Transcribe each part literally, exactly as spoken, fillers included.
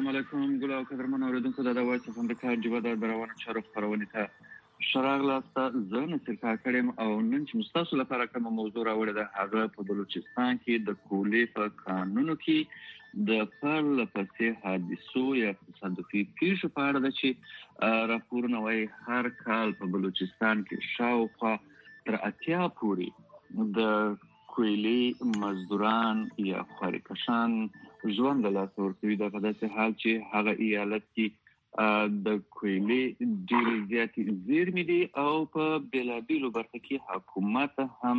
السلام علیکم ګل او قدرمن اوریدونکو د وایس اف امریکا جوبه د روانه چارو خبرونه ته شراغلاسته زه نصر کاکړم او نن چې مستاسو لپاره کوم موضوع راوړل ده هغه په بلوچستان کې د کولې په قانونو کې د پرله پسې حادثو یا تصادفي پیښو په اړه ده چې راپورونه وايي هر کال په بلوچستان کې شاوخوا تر اتیا پورې د کویلي مزدوران یا خارکشان ژوند له لاسه ورکوي د په داسې حال چې هغه ایالت کې د کویلي ډېرې زیاتې زیرمې دي او په بېلابېلو برخو کې حکومت هم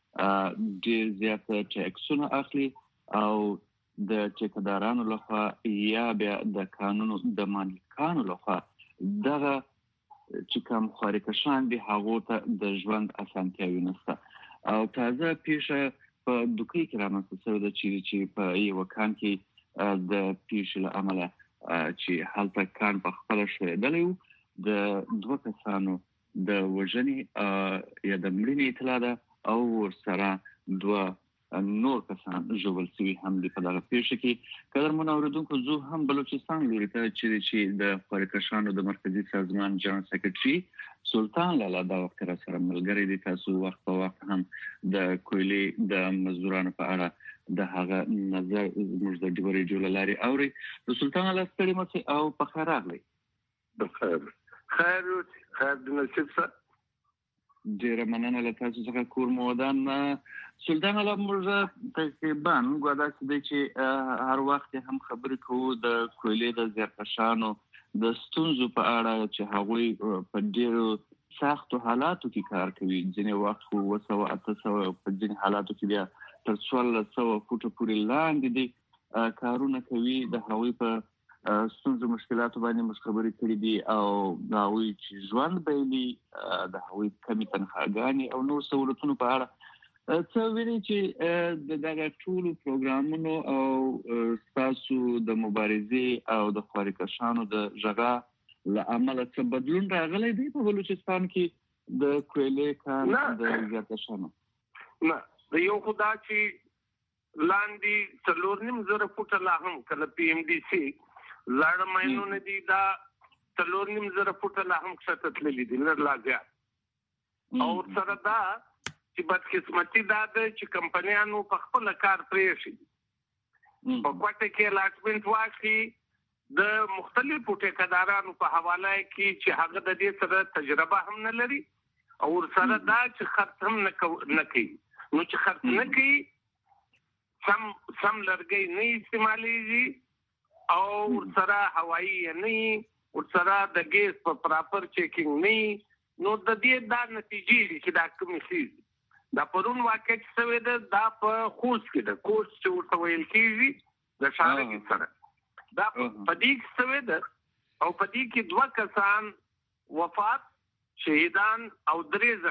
ډېر زیات ټیکسونه اخلي او د ټیکدارانو لخوا یا بیا د قانونو د مالکانو لخوا دغه چې کوم خارکشان دي هغو ته د ژوند اسانتیاوې نشته او تازه پیښه په دوکۍ کې رامنځته شوې ده چې چې په یو کان کې د پیښې له امله چې هلته کان په خپله ښویېدلی و د دوه کسانو د وژنې یا د مړینې اطلاع ده او ورسره دوه نور کسان ژوبل شوي هم دي په دغه پیښه کې. قدرمن اوریدونکو زه هم بلوچستان لوري ته چې د خارکشانو د مرکزي سازمان جنرال سیکرټري سلطان لالا دا وخت را سره ملګری دي. تاسو وخت په وخت هم د کویلي د مزدورانو په اړه د هغه نظر موږ د ډیوري جوړ لاري اوري. د سلطان لالا ستړي مڅ او په خیر راغلی. بخیر خیر خیر د نصیب سره ډیره مننه له تاسو څخه کور مودان. سلطان لالا موږ تقریبا ګویا چې هر وخت هم خبرې کوو د کویلي د زیرکشانو د ستونزو په اړه چې هغوی په ډیرو سختو حالاتو کې کار کوي. ځینې وخت خو اوه سوه اته سوه په ځینې حالاتو کې بیا تر څوارلس سوه فوټه پورې لاندې دي کارونه کوي. د هغوی په ستونزو مشکلاتو باندې موږ خبرې کړې دي او د هغوی چې ژوند بایلي د هغوی کمې تنخواګانې او نور سهولتونو په اړه څه وینئ چې د دغه ټولو پروګرامونو او ستاسو د مبارزې او د خارکشانو د ژغا له امله څه بدلون راغلی دی په بلوچستان کې د کویلي کان د زیرکشانو؟ نه د یو خو دا چې لاندې څلور نیم زره فوټه لا هم کله پی ایم ډي سي زاړه ماینونه دي دا څلور نیم زره فوټه لا هم ښکته تللي دي لږ لا زیات. او سره دا چې بدقسمتي دا ده چې کمپنیانو په خپله کار پرېښي په کوټه کې الاټمنټ واخلي د مختلفو ټیکدارانو په حواله کې چې هغه د دې سره تجربه هم نه لري او ورسره دا چې خرڅ هم نه کوي. نو چې خرڅ نه کوي سم سم لرګی نه استعمالیږي او ورسره هوایي نه ورسره د ګیس په پراپر چیکینګ نه. نو د دې دا نتیجې دي چې دا کومې څیز دا پرون واقع چې شوی ده دا په خوست کې ده. خوست چې ورته ویل کېږي د شارګي سره دا په دې کې شوی ده او په دې کې دوه کسان وفات شهیدان او درې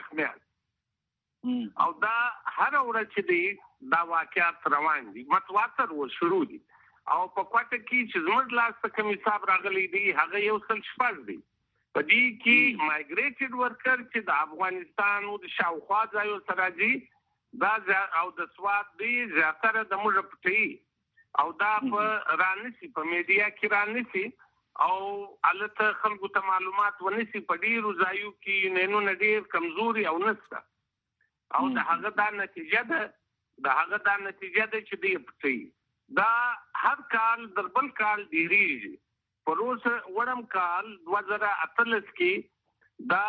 زخمیان او دا هر ورځ چې دی دا واقعات روان دي متواتر و شروع دي او په کوټه کې چې زموږ لاس ته کوم حساب راغلی دی هغه یو سل شپږ دی. په دې کې مایګریټډ ورکر چې د افغانستان او د شاوخوا ځایو سره دي دا او د سواد دی زیاتره د موږ پټي او دا په رانسي په میډیا کې رانسي او الته خلکو ته معلومات ونسي په ډیرو ځایو کې نینو ډیر کمزوري او نسته او د هغه دا نتیجه ده د هغه دا نتیجه ده چې دی پټي دا هر کال در بل کال ډیریږي. پروس وړم کال دوه زره اتلس کې دا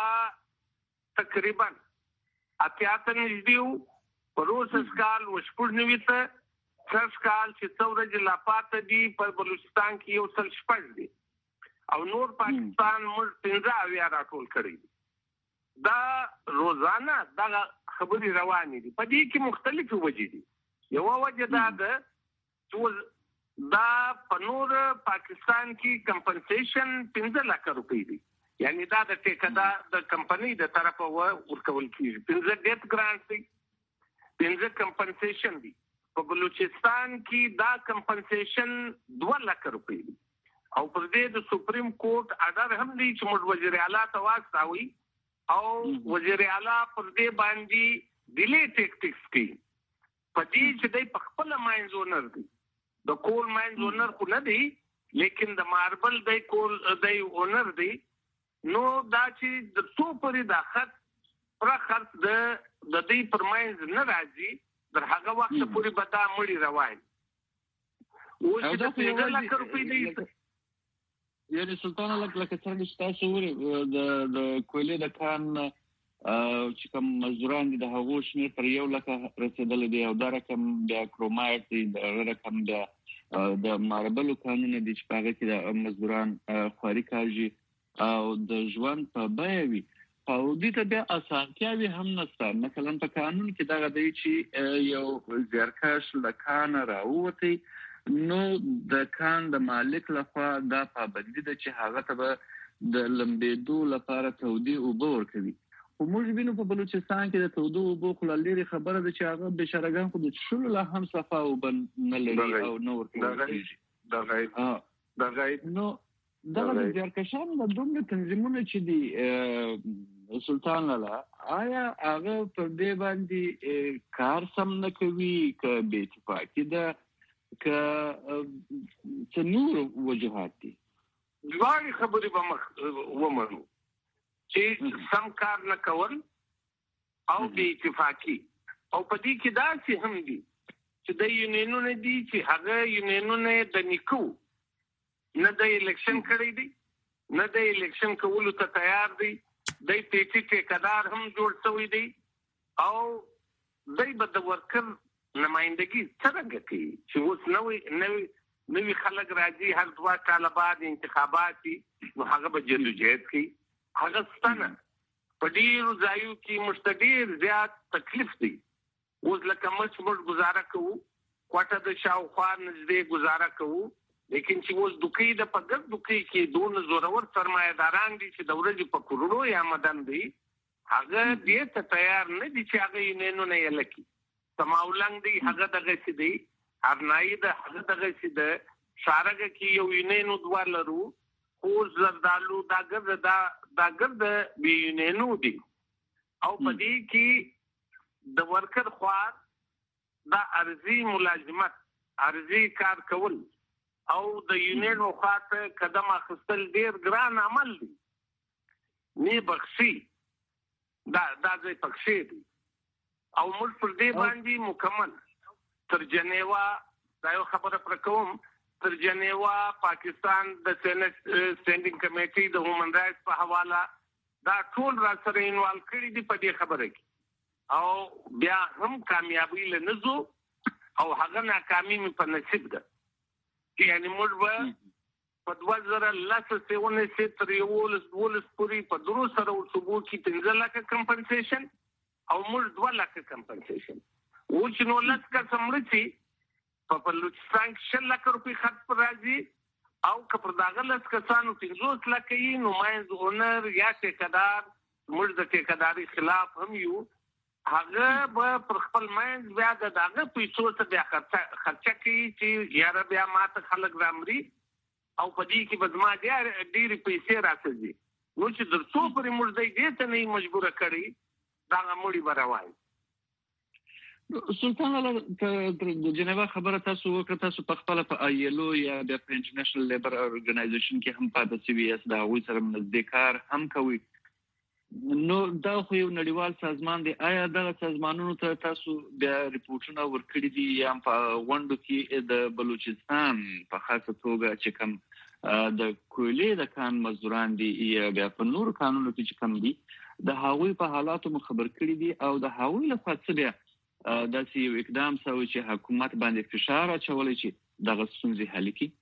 تقریبا اتیا ته نږدې و. پروس کال وشپږ نوي ته سږ کال چې څو ورځې لا پاته دي په بلوچستان کې یو سل شپږ دي او نور پاکستان موږ پنځه اویا راټول کړي دي. دا روزانه دغه خبرې روانې دي. په دې کې مختلفې وجې دي. یوه وجه دا ده چې دا په نور پاکستان کې کمپنسیشن پنځه لکه روپۍ دي. یعنی دا د ټیکدار د کمپنۍ د طرفه ورکول کېږي. پنځه ډیت ګرانټ دي پنځه کمپنسیشن دي. په بلوچستان کې دا کمپنسیشن دوه لکه روپۍ دي او پر دې د سپریم کورټ اډر هم دی چې موږ وزیر اعلی ته واستاوي او وزیر اعلی پر دې باندې ډیلی ټیکټکس کوي. په دې چې دی په خپله ماینز اونر دی د کول ماینز اونر خو نه دی لیکن د ماربل د کول د اونر دی نو دا چې د څو پرې د خط پر خرڅ د د دې پرمایز نه راځي در هغه وخت پورې به دا مړی روان او چې د پنځه لک روپۍ دی. یعنی سلطان لکه لکه څنګه چې تاسو وایي د د کویلې د کان چې کوم مزدوران دي د هغو شمېر پر یو لکه رسېدلی دی او دا رقم بیا کرومایټ دی د رقم بیا د ماربلو کانونه دي چې په هغه کې د مزدوران خواري کاږي او د ژوند په بیه وي او دې ته بیا اسانتیاوې هم نشته. مثلا په قانون کې دغه دی چې یو زیارکش له کانه راووتی نو د کان د مالک لخوا دا پابندي ده چې هغه ته به د لمبېدو لپاره تودې اوبه ورکوي. خو موږ وینو په بلوچستان کې د تودو اوبو خو لا لرې خبره ده چې هغه بېچارهګان خو د څښلو لا هم صفا اوبه نه لري او نه ورکول کېږي. نو دغه د زیارکشانو د دومره تنظیمونه چې دي سلطان لالا آیا هغه پر دې باندې کار سم نه کوي که بې اتفاقي ده که څه نور وجوهات دي؟ دواړې خبرې به مخ ومنو چې سم کار نه کول او بې اتفاقي او په دې کې داسې هم دي چې د یونینونه دي چې هغه یونینونه د نیکو نه د الیکشن کړی دی نه د الیکشن کولو ته تیار دی دی پیټي ټیکدار هم جوړ شوی دی او دی به د ورکر نمائندګي څنګه کوي چې اوس نوې نوې نوې خلک راځي هر دوه کاله بعد انتخابات دي نو هغه به جدوجہد کوي. هغه ستنه په ډېرو ځایو کې موږ ډېر زیات تکلیف دی. اوس لکه موږ موږ گزاره کوو کوټه د شاوخوا نږدې گزاره کوو لیکن چې اوس دوکۍ د په ګرد دوکۍ کې دونه زورور سرمایه‌داران دي چې د ورځې په کروڑو یا مدن دي هغه دې ته تیار نه دي چې هغه یونینونه یې لکي سماولنګ دی هغه دغه سي دی هرنای د هغه دغه سي د شارګه کې یو یونینو دوه لرو خو زردالو دا ګرد دا دا ګرد بي یونینو دي او په دې کې د ورکر خوار دا ارزي ملازمت ارزي کار کول او د یونینو خاطر قدم اخیستل ډیر ګران عمل دی نه بخشي دا دا ځای پکشي دي او موږ پر دې باندې مکمل تر جنیوا دا یو خبره پر کوم تر جنیوا پاکستان د سینټ سټینډینګ کمیټې د هیومن رائټس په حواله دا ټول را سره انوالو کړي دي په دې خبره کې او بیا هم کامیابی لنزو او هغه ناکامي مې په نصیب ده. یعنی موږ به په دوه زره لس سیونه سي تر یولس دولس پورې په درو سره ورسوبو کې پنځه لکه کمپنسیشن او موږ دوه لکه کمپنسیشن او چې نو لس کا سمړ شي په بلوچستان کې شل لکه روپۍ خرڅ پر راځي او که پر داغه لس کسانو پنځوس لکه یې نماینده اونر یا ټیکدار موږ د ټیکداري خلاف هم یو هغه به پر خپل مینځ بیا د دغه پیسو څخه بیا خرچه کوي چې یاره بیا ماته خلک رامري او په دې کې به زما ډېرې پیسې راځي نو چې در څو پورې موږ دې ته نه مجبوره کړي دغه مړي به روان. سلطان الله د جنیوا خبره تاسو وکړه تاسو په خپله په آیلو یا بیا په انټرنیشنل لیبر ارګنایزیشن کې هم پاتې شوي یاست د هغوی سره نږدې کار هم کوئ نو دا خو یو نړیوال سازمان دی. آیا دغه سازمانونو ته تاسو بیا ریپورټونه ورکړي دي یا په غونډو کې د بلوچستان په خاصه توګه چې کوم د کویلې د کان مزدوران دي یا بیا په نورو کانونو کې چې کوم دي د هغوی په حالاتو مو خبر کړي دي او د هغوی لخوا څه بیا داسې یو اقدام شوی چې حکومت باندې فشار اچولی چې دغه ستونزې حل کړي؟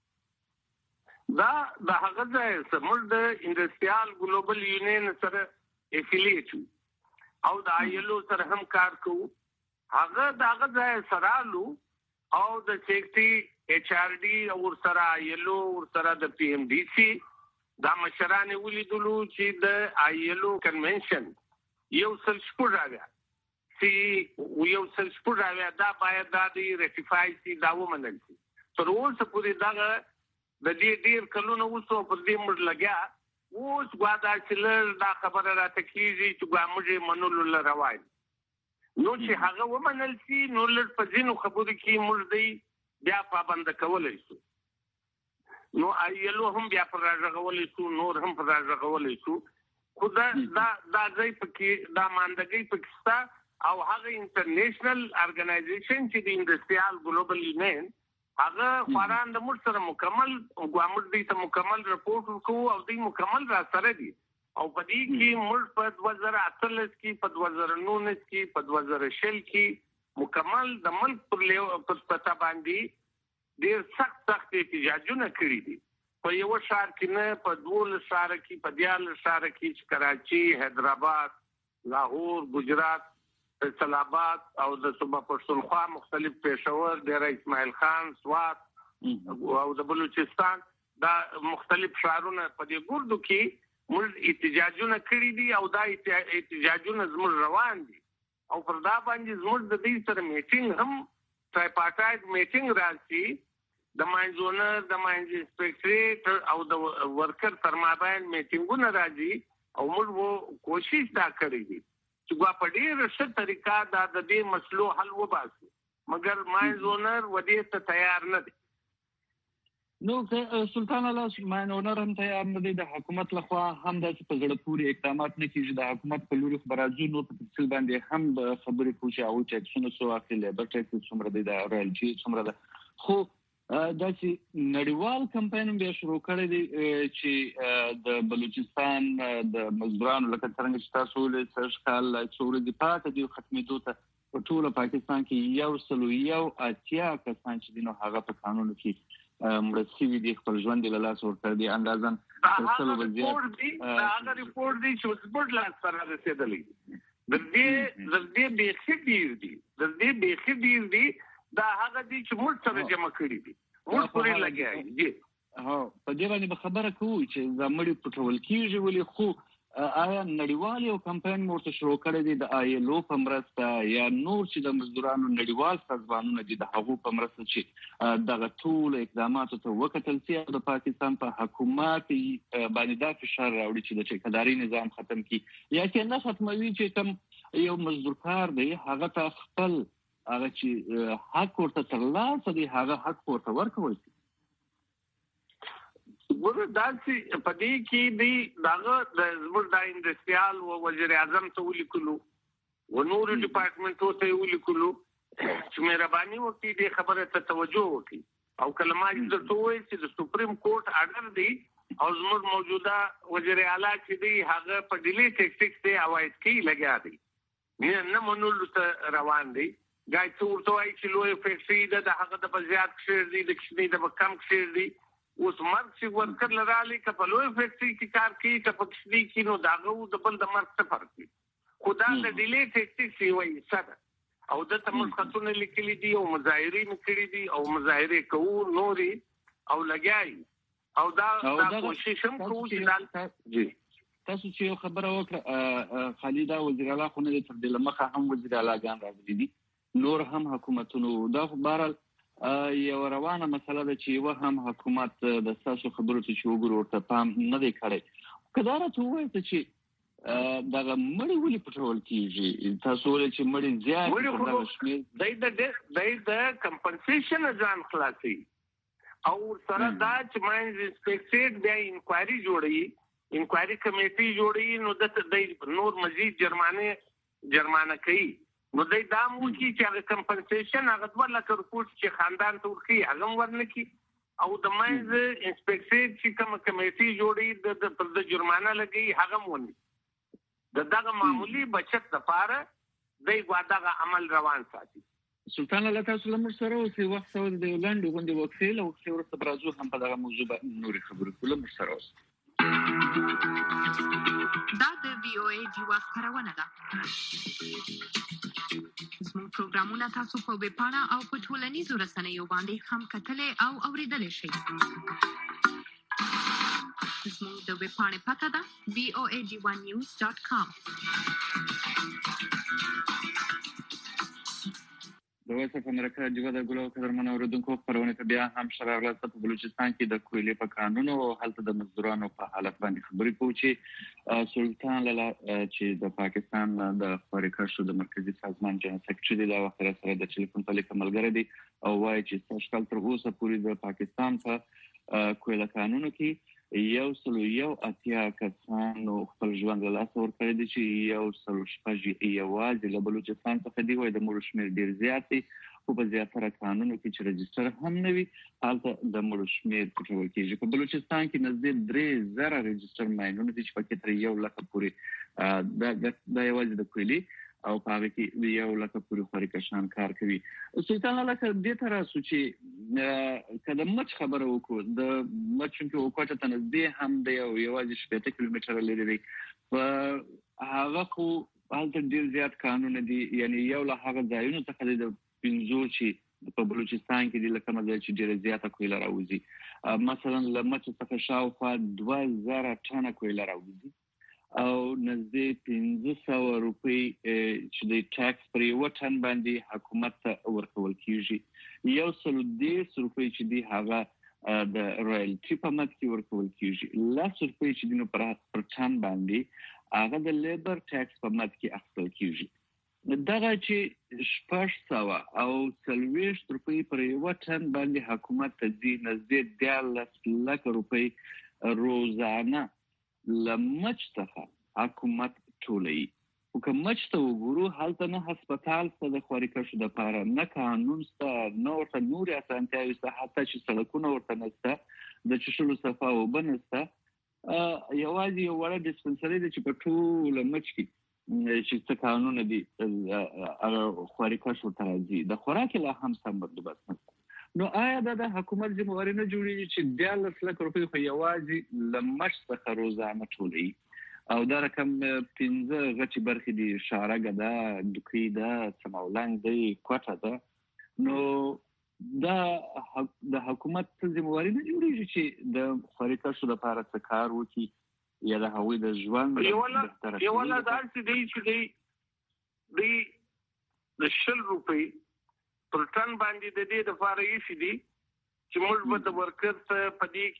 دا د هغه ځای زموږ د انډسټریال ګلوبل یونین سره افیلیټ او د آیلو سره هم کار کوو هغه د هغه ځای سرالو او د سیکټي ایچ آر ډي او سره آیلو او سره د پی ایم ډي سی دا مشران ولیدلو چې د آیلو کنونشن یو سل شپږ راویا سی یو سل شپږ راویا دا باید دا دی ریټیفای سی دا ومنل شي تر اوسه پورې دغه د دې ډیر کلونه وسو پر دې موږ لګیا اوس غواړه چې لږ دا خبره راته کیږي چې ګامږي منلو ل روان نو چې هغه ومنل شي نو لږ په ځینو خبرو کې موږ دی بیا پابند کولای شو. نو ایلو هم بیا پر راغولې شو، نور هم پر راغولې شو. خو دا دا دا ځای پکې دا ماندګۍ پکستا او هغه انټرنیشنل ارګنایزیشن چې د انډستریال ګلوبل یونین هغه فاران د موږ سره مکمل ګوامډ دې ته مکمل رپورټ وکړو او دې مکمل را سره دي او په دې کې موږ په دوه زره اتلس کې په دوه زره نولس کې په دوه زره شل کې مکمل د ملک پر لیو په پتا باندې ډېر سخت سخت احتجاجونه کړی دي. په یو شهر کې نه، په دوه شهر کې، په دیارلس شهر کې چې کراچي، حیدرآباد، لاهور، ګجرات، فیصل آباد او د صوبه پښتونخوا مختلف پېښور، ډیره اسماعیل خان، سوات او د بلوچستان دا مختلف شهرونه په دې ګردو کې موږ احتجاجونه کړی دي او دا احتجاجونه زموږ روان دي او پر دا باندې زموږ د دې سره میټینګ هم ټرایپارټایټ میټینګ راځي د ماین زونر، د ماین انسپکټریټ او د ورکر تر مابین میټینګونه راځي او موږ وو کوشش دا کړی دي چې ګوا په ډېره ښه طریقه دا د دې مسلو حل وباسي، مګر ماین زونر ودې ته تیار نه دی. نو سلطان الله ماین زونر هم تیار نه دی، د حکومت لخوا هم داسې په زړه پورې اقدامات نه کېږي. د حکومت په لوري خو به راځو، نو په تفصیل باندې هم خبرې کوو چې هغوی ټیکسونه څو اخلي، لیبر ټیکس څومره دی، د رایلټي څومره ده. خو داسې نړیوال کمپاین هم بیا شروع کړی دی چې د بلوچستان د مزدورانو لکه څرنګه چې تاسو وویل سږ کال څو ورځې پاته دي ختمېدو ته، په ټوله پاکستان کې یو سلو یو اتیا کسان چې دي نو هغه په کانونو کې مړه سوي دي، خپل ژوند یې له لاسه ورکړی دی. اندازاً هغه ریپورټ دی هغه ریپورټ دی چې زموږ لاس ته رسېدلی دی. د دې د دې بیخي ډېر دي د دې بیخي ډېر دي دا هغه دي چې موږ سره جمع کړي دي، موږ پورې لګیا دي. هو په دې باندې به خبره کوو چې دا مړي پټول کېږي ولې، خو آیا نړیوال یو کمپاین مو ورته شروع کړی دی د آیلو په مرسته یا نور چې د مزدورانو نړیوال سازمانونه دي د هغو په مرسته چې دغه ټولو اقداماتو ته وکتل سي او د پاکستان په حکومت باندې دا فشار راوړي چې د ټیکداري نظام ختم کړي یا چې نه ختموي، چې کوم یو مزدور کار دی هغه ته خپل هغه چې حق ورته ترلاسه دی هغه حق ورته ورکول شي. ګوره داسې په دې کې دی دغه د زموږ د انډستریال و وزیر اعظم ته ولیکلو و نورو ډپارټمنټو ته ولیکلو چې مهرباني وکړي دې خبره ته توجه وکړي او کلمات درته وایي چې د سپریم کورټ اډر دی او زموږ موجوده وزیر اعلی چې دی هغه په ډیلی ټیکټکس دی اوایت کې لګیا دی نه نه منلو ته روان دی. ګای څو ورته وایي چې لوی فیکټري ده د هغه د بزیات کشیر دی د کشنی د کم کشیر دی. اوس مرګ چې ورکر لرالي که په لوی فیکټري کې کار کوي که په کشنی کې نو د هغه د بل د مرګ څه فرق دی. خو دا د ډیلی ټیکټکس یوه حصه ده او دلته موږ خطونه لیکلي دي او مظاهرې مې کړي دي او مظاهرې کوو نورې او لګیا یو او دا کوشش هم کوو چې تاسو چې یو خبره وکړه خالده وزیر اعلی خو نه دی، تر دې له مخه هم وزیر اعلیګان راغلي دي، نور هم حکومتونو. دا خو بهرحال یو روانه مسله ده چې یوه هم حکومت د ستاسو خبرو ته چې وګورو ورته پام نه دی کړی. که دا راته ووایاست چې دغه مړي ولې پټول کېږي؟ تاسو وویل چې مړي زیات دغه شمېر دی د کمپنسیشن ځان خلاصوي او سره دا چې ماینز انسپکټریټ بیا انکوایري جوړوي، انکوایري کمیټي جوړوي، نو دته دی نور مزید جرمانه جرمانه کوي. نو دی دا مو کې چې هغه کمپنسیشن هغه دوه لکه روپوټ چې خاندان ته ورکوي هغه هم ورنکړي او د ماینز انسپکټریټ چې کومه کمیټي جوړوي د جرمانه لګوي هغه هم ونی. د دغه معمولي بچت لپاره دی دغه عمل روان ساتي. سلطان الله تاسو له موږ سره اوسئ، وخت سره د یو لنډې غونډې وقفې له وقفې وروسته به راځو هم په دغه موضوع باندې نورې خبرې کوو. له موږ سره اوسئ. دا د وی او ای جیوا خبرونه ده. زموږ پروګرامونه تاسو په ویب پاڼه او په ټولنیزو رسنیو باندې هم کتلای او اوریدلای شئ. زموږ د ویب پاڼې پته ده وی او ای جی ون نیوز ډاټ کام. د وایس اف امریکا جیوا د ګلو قدرمن اوریدونکو خبرونه ته بیا هم ښه راغلاست. په بلوچستان کې د کویلې په قانونو او هلته د مزدورانو په حالت باندې خبرې کوو چې سلطان الله چې د پاکستان د خبرې کارشو د مرکزي سازمان جنرال سکرټري دی دا وخت سره د ټلیفون په لیکه ملګری دی او وایي چې سږ کال تر اوسه پورې د پاکستان په کویله کانونو کې یو سل یو اتیا کسانو خپل ژوند له لاسه ورکړی دی چې یو سل شپږ یوازې له بلوچستان څخه دی. وایي د مړو شمېر ډېر زیات دی، خو په زیاتره کانونو کې چې رجسټر هم نه وي هلته د مړو شمېر پټول کېږي. په بلوچستان کې نږدې درې زره رجسټر ماینونه دي چې پکې تر یو لکه پورې دا یوازې د کویلې او په هغه کې یو لکه پورې خوري کشان کار کوي. سلطان الله که دې ته راسو چې که د مچ خبره وکړو، د مچ چونکې وکوټه ته نږدې هم دی او یوازې شپېته کیلومتره لرې دی، په هغه خو هلته ډېر زیات کانونه دي. یعنې یو له هغه ځایونو څخه دی د پنځو چې په بلوچستان کې دي له کومه ځای چې ډېره زیاته کویله راوځي. مثلا له مچ څخه شاوخوا دوه زره ټنه کویله راوځي او نږدې پنځه سوه روپۍ چې د ټاکس پر یوه ټن باندې حکومت ته ورکول کېږي. یو سل دېرش روپۍ چې دی هغه د رویالټي په مد کې ورکول کېږي. لس روپۍ چې دی نو پر ټن باندې هغه د لیبر ټاکس په مد کې اخیستل کېږي. دغه چې شپږ سوه او څلوېښت روپۍ پر یوه ټن باندې حکومت ته ځي، نږدې دیارلس لکه روپۍ روزانه له مچ څخه حکومت ټولوي. خو که مچ ته وګورو هلته نه هسپتال شته د خواري کشو دپاره، نه قانون شته، نه ورته نورې اسانتیاوې شته، حتی چې سړکونه ورته نشته، د څښلو صفا اوبه نشته. یوازې یو وړه ډسپنسري ده چې په ټوله مچ کې چې څه کانونه دي هغه خواري کش ورته راځي. د خوراک لا هم سم بندوبست نشته. نو آیا دا د حکومت ذمهواري نه جوړېږي چې دیارلس لکه روپۍ خو یوازې له مچ څخه روزانه ټولوي او دا رقم پنځه غټې برخې دي، شارګه ده، دوکۍ ده، څماولنګ دی، کوټه ده. نو دا د حکومت ذمهواري نه جوړېږي چې د خواري کشو لپاره څه کار وکړي یا د هغوی د ژوند بهتره یو له داسې دی چې دی دی د شل روپۍ پر ټن باندې د دې دپاره ایښي دي چې موږ به د ورکر څه په دې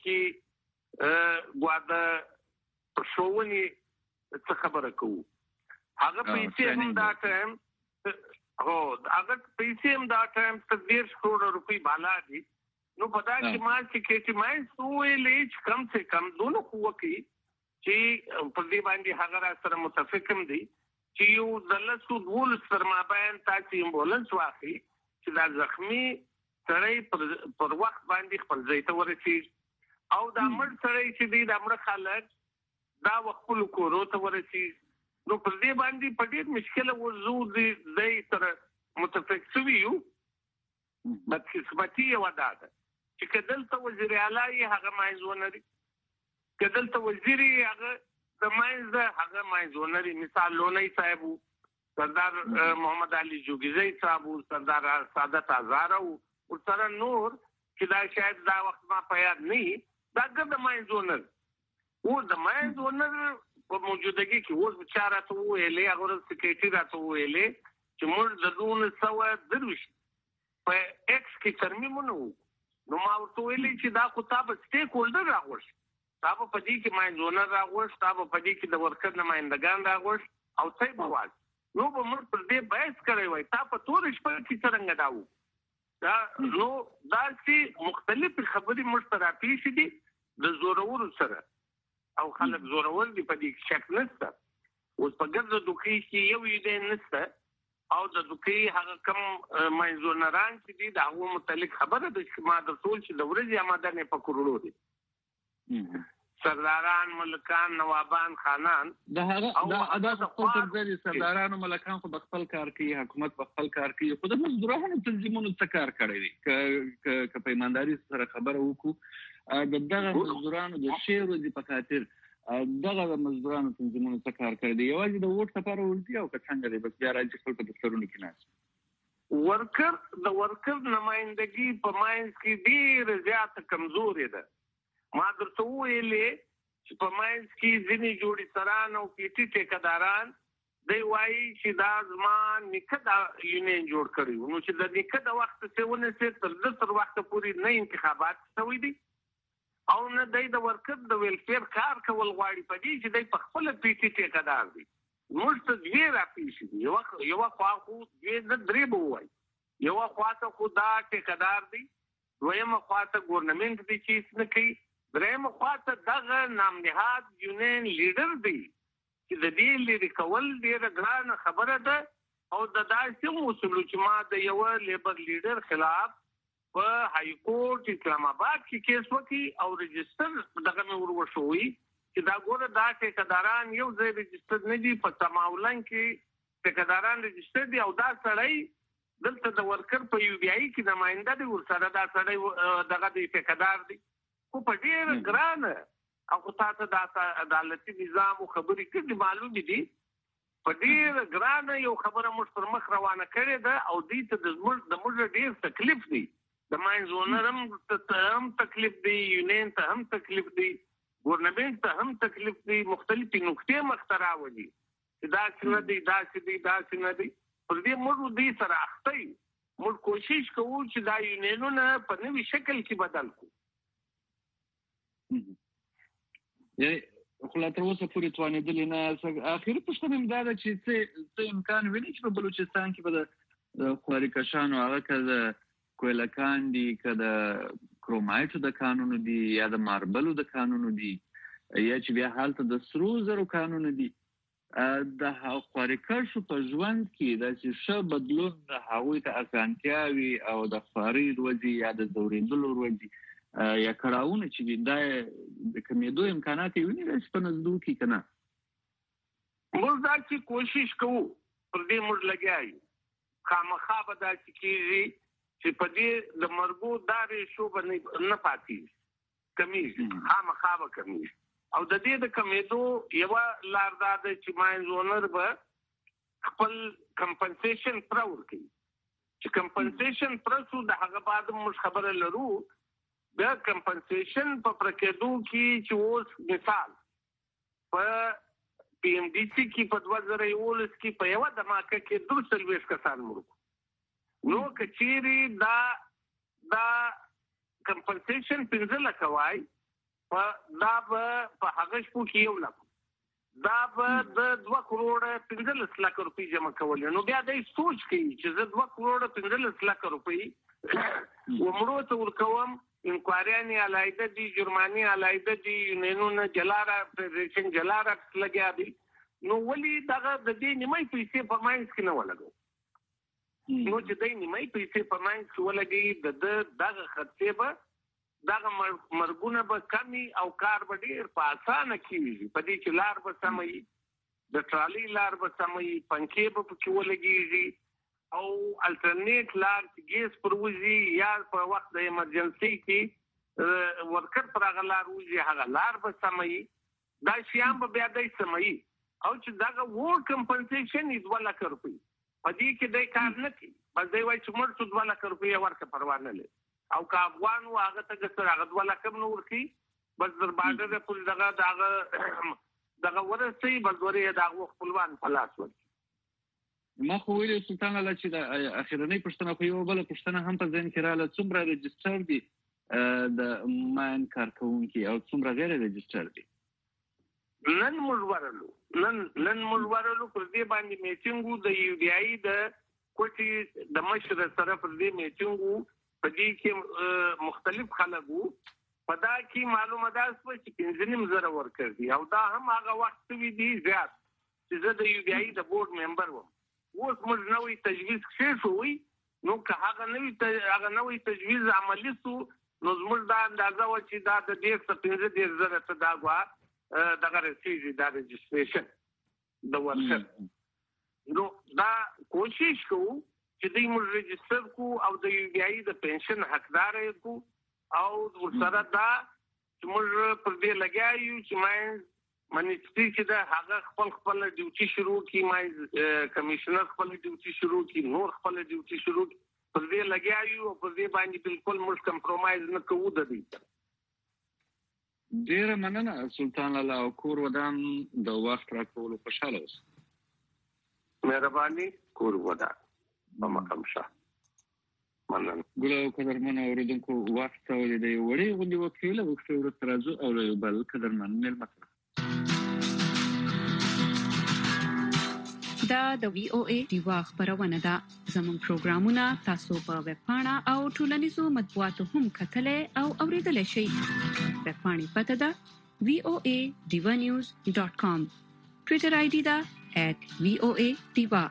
کې ګواده په ښوونې څه خبره کوو. هغه پیسې هم دا ټایم هو هغه پیسې هم دا ټایم څه دېرش کروړه روپۍ بالا دي. نو په دا کې ما چې کېټي ماینس وویلې چې کم سے کم دونه خو وکړي چې پر دې باندې هغه را سره متفق هم دی چې یو د لسو دولس تر مابین تاسې امبولنس واخلي چې دا زخمي سړی پر وخت باندې خپل ځای ته ورسېږي او دا مړ سړی چې دی دا مړه خلک دا خپلو کورو ته ورسېږي. نو پر دې باندې په ډېر مشکله وضو دی سره متفق شوي یو. بدقسمتي یوه دا ده چې که دلته وزیر اعلی یې هغه منځ ونه لري، که دلته وزیر یې هغه د منځ ده هغه منځ ونه لري. مثال لونی صاحب و، سردار محمد علي جوګیزی صاحب و، سردار سعادت آزاره و، ورسره نور چې دا شاید دا وخت ما په یاد نه وي، دا ګرد د منځ ونه لري. اوس د منځ ونه په موجودګي کې اوس چا راته وویلې، هغه ورځ سکرټري راته وویلې چې موږ د دولس سوه درویشت په ایکس کې ترمیمونه وو. نو ما ورته ویلې چې دا خو تا به سټیک هولډر راغوښت، تا به په دې کې منځ ونه راغوښت، تا به په دې کې د ورکر نمایندګان راغوښت او څه به واز. نو به موږ پر دې بحث کړی وای، تا په توره شپه کې څرنګه دا وو. دا نو داسې مختلفې خبرې موږ ته راپېښې دي د زورورو سره او خلک زورور دي، په دې کې شک نشته. اوس په ګرده دوکۍ کې یو یې نشته او د دوکۍ هغه کم منځونران چې دي د هغو متعلق خبره ده چې ما درته وویل چې د ورځې آمدن یې په کروړو دي. سرداران، ملکان، نوابان، خانان د هغه دا خپل ترځري سرداران او ملکان خو په خپل کار کوي، حکومت په خپل کار کوي، خو د مزدورانو تنظیمونو څه کار کړی دی؟ که په ایمانداري سره خبره وکړو د دغه مزدورانو د ښې ورځې په خاطر دغه د مزدورانو تنظیمونو څه کار کړی دی؟ یوازې د ووټ لپاره ورځي او که څنګه دی بس بیا راځي خپل په دفترونو کې ناست؟ ورکر د ورکر نمایندګي په منځ کې ډېره زیاته کمزورې ده. ما درته وویلې چې په منځ کې ځینې جوړې سران او پیټي ټیکهداران دی وایي چې دا زما نیکه دا یونین جوړ کړی و. نو چې د نیکه د وخته چې ونیسې تر ده تر وخته پورې نه انتخابات شوي دي او نه دی د ورکر د ویلفیر کار کول غواړي، په دې چې دی په خپله پیټي ټیکهدار دی. موږ ته دوې راپېښې دي، یوه خوا خو دوې نه درې به ووایي، یوه خوا ته خو دا ټیکهدار دی دویمه خواته ګورنمنت دی چې هیڅ نه کوي، درېیمه خواته دغه نامنهاد یونین لیډر دی چې د دې لرې کول ډېره ګرانه خبره ده. او د داسې هم وسلو چې ما د یو لیبر لیډر خلاف په های کورټ اسلام آباد کې کیس وکړي او رجسټر دغه مې ور وشوي چې دا ګوره دا ټیکداران یو ځای رجسټر نه دي، په تماولن کې ټیکداران رجسټر دي او دا سړی دلته د ورکر په یو بی آی کې نماینده دی، ورسره دا سړی دغه د ټیکدار دی. خو په ډېره ګرانه او تاسو د عدالتي نظام او خبرې کړي معلومې دي، په ډېره ګرانه یو خبره موږ پر مخ روانه کړې ده او دوی ته د موږ ډېر تکلیف دی، د ماینز اونر هم تکلیف دی، یونین ته هم تکلیف دی، ګورنمنت ته هم تکلیف دی، مختلفې نقطې مخ ته راولي چې داسې نه دی داسې دی داسې نه دی. پر دې موږ دوی سره اخته یو، موږ کوشش کوو چې دا یونینونه په نوي شکل کې بدل کړو. خو لا تر اوسه پورې توانېدلې نه. اخري پوښتنه مې دا ده چې څه امکان ویني چې په بلوچستان کې به د خواري کشانو هغه که د کویلکان دي، که د کرومایټو د کانونو دي، یا د ماربلو د کانونو دي، یا چې بیا هلته د سرو زرو کانونه دي، د خواري کشو په ژوند کې داسې ښه بدلون د هغوی ته اسانتیاوي او د خوارۍ ورځې یا د ځورېدلو ورځې یا کړاوونه چې دي دا د کمېدو امکانات یې ویني داسې په نزدو کې که نه؟ موږ داسې کوشش کوو، پر دې موږ لګیا یو. خامخا به داسې کېږي چې په دې د مرګو دا ریشو به نه پاتېږي، کمیږي، خامخا به کمیږي. او د دې د کمېدو یوه لار دا ده چې ماینز اونر به خپل کمپنسیشن پوره ورکوي. چې کمپنسیشن پوره شو د هغه بعد موږ خبره لرو بیا کمپنسیشن په پرکېدو کې چې اوس مثال په پی ایم ډي سي کې په دوه زره یولس کې په یوه دماکه کې دوه څلوېښت کسان مړه کړو. نو که چیرې دا دا کمپنسیشن پنځه لکه وای، دا به په هغه شپو کې یو لک، دا به د دوه کروړه پنځلس لکه روپۍ جمع کولې. نو بیا دی سوچ کوي چې زه دوه کروړه پنځلس لکه روپۍ ومړو ته ورکوم، انکوایریانې علاحده دي، جرمانې علاحده دي، یونینونه جلا را فدریشن جلا را لګیا دي. نو ولې دغه د دې نیمایي پیسې په ماینز کې نه ولګو؟ نو چې دی نیمایي پیسې په ماینز کې ولګوي، د ده دغه خرڅې به دغه مرګونه به کمي او کار به ډېر په اسانه کېږي. په دې چې لار به سمه وي، د ټرالۍ لار به سمه وي، پنکې به پکې ولګېږي او الټرنیټ لار چې ګیس پر وځي یا په وخت د ایمرجنسي کې ورکر پر هغه لار وځي هغه لار به سمه وي. دا شیان به بیا دی سمه وي او چې دغه وور کمپنسیشن یې دوه لکه روپۍ په دې کې دی کار نه کوي، بس دی وایي چې مړ شو دوه لکه روپۍ یې ورکړه، پروا نه لري. او که افغان و هغه ته ګټر هغه دوه لکه هم نه ورکوي، بس در باډر پورې دغه د هغه دغه ورسوي، بس ورې یې د هغو خپلوان په لاس ورکوي. ما خو ویلي سلطان الله چې د اخرنۍ پوښتنه خو یوه بله پوښتنه هم په ذهن کې راغله، څومره رجسټر دي د ماین کارکوونکي او څومره غیر رجسټر دي؟ نن موږ ورلو نن نن موږ ورلو پر دې باندې میټینګ د یو ډي آی د کوټي د مشر سره پر دې میټینګ په دې کې مختلف خلک وو. په دا کې معلومه ده چې پنځه نیم زره ورکر دي او دا هم هغه وخت وی دي زیات چې زه د یو ډي آی د بورډ ممبر وم. اوس موږ نوې تجویز کړی شوی، نو که هغه نوې هغه نوې تجویز عملي سو نو زموږ دا اندازه وه چې دا د ډېر څه پنځه دېرش زره ته دا ګواه دغه رسېږي دا رجسټریشن د ورکر. نو دا کوشش کوو چې دوی موږ رجسټر کړو او د یو ډي آی د پنشن حقدار یې کړو او ورسره دا چې موږ پر دې لګیا یو چې ماینز منیسټري چې ده هغه خپل خپل ډیوټي شروع کړي، ماینز کمیشنر خپل ډیوټي شروع کړي، نور خپل ډیوټي شروع کړي. پر دې لګیا یو او پر دې باندې بالکل موږ کمپرومایز نه کوو د دې. ډېره مننه سلطان الله او کور ودان د وخت راکولو خوشحاله اوسه. مهرباني، کور ودان په مقام شه. مننه. ګل او قدرمن اورېدونکو، وخت څه د یو وړې غونډې وکړې، له وروستۍ وروسته راځو او له یو بل قدرمن مېلمه سره. دا د وی او ای دیوا خبرونه ده. زموږ پروګرامونه تاسو په ویب پاڼه او ټولنیزو مطبوعاتو هم کتلای او اوریدلای شئ. ویب پاڼې پته ده وی او ای دیوا نیوز ډاٹ کام. ټویټر آی ډي ده ایٹ وی او ای دیوا.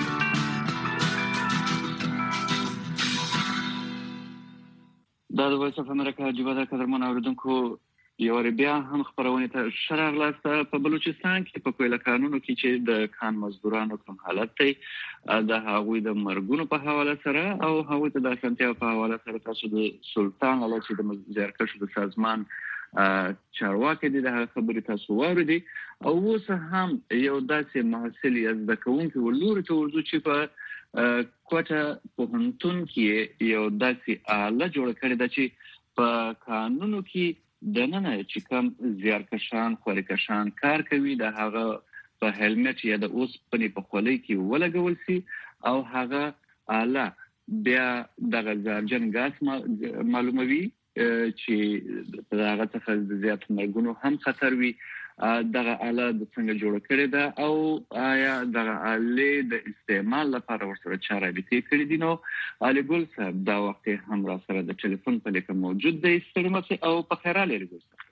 دا د وایس اف امریکا جوبه د قدرمن اوریدونکو یو بیا هم خبرونه ته شرغ لاسته په بلوچستان کې په کویله قانونو کې چې د کان مزدورانو کوم حالت دی د هغوی د مرګونو په حواله سره او هغوی ته د اسانتیا په حواله سره تاسو د سلطان الله چې د زیارکښو د سازمان چارواکي دي د خبرې تاسو واردی او اوس هم یو داسې محصل یا زده کوونکی ولوري ته ورځو چې په کوټه پوهنتون کې یو داسې آله جوړ کړی دا چې په قانونو کې د نن چې کوم زیارکشان خورکشان کار کوي د هغه په هلمټ یا د اوس پنی په خولۍ کې ولګول سي او هغه آله بیا د غزارجن ګاز معلوموي چې دغه څخه زیات مرګونو هم خطر وي. دغه آله د څنګه جوړ کړی دا او آیا دغه آله د استعمال لپاره ورسره چاره به کړی دي. نو علي ګل صاحب دا وخت هم را سره د ټلیفون په لیکه موجود دی. ستړي او په خیره لري ګل صاحب.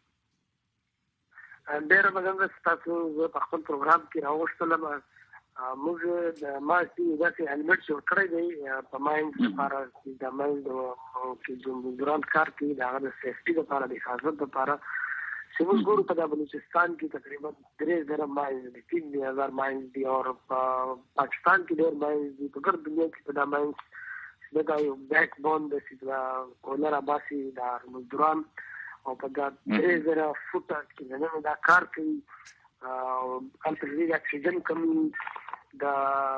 ډېر مننه تاسو په خپل پروګرام کې راوښتلم. موږ د ماشي داسې هلمټ جوړ کړی دی په ماین لپاره د ماین د کې جمهوریت کار کې د هغه سیفټي لپاره د حفاظت لپاره چې موږ ګورو په بلوچستان کې تقریبا درې زره ماین دي تین هزار ماین دي او په پاکستان کې ډېر ماین دي. په ګرد دنیا کې په دا ماین دغه یو بیک بون د سیدا کولر اباسي د مزدوران او په دا درې زره فوټه کې نه دا کار کوي او الټرنیټ اکسیجن کمی دا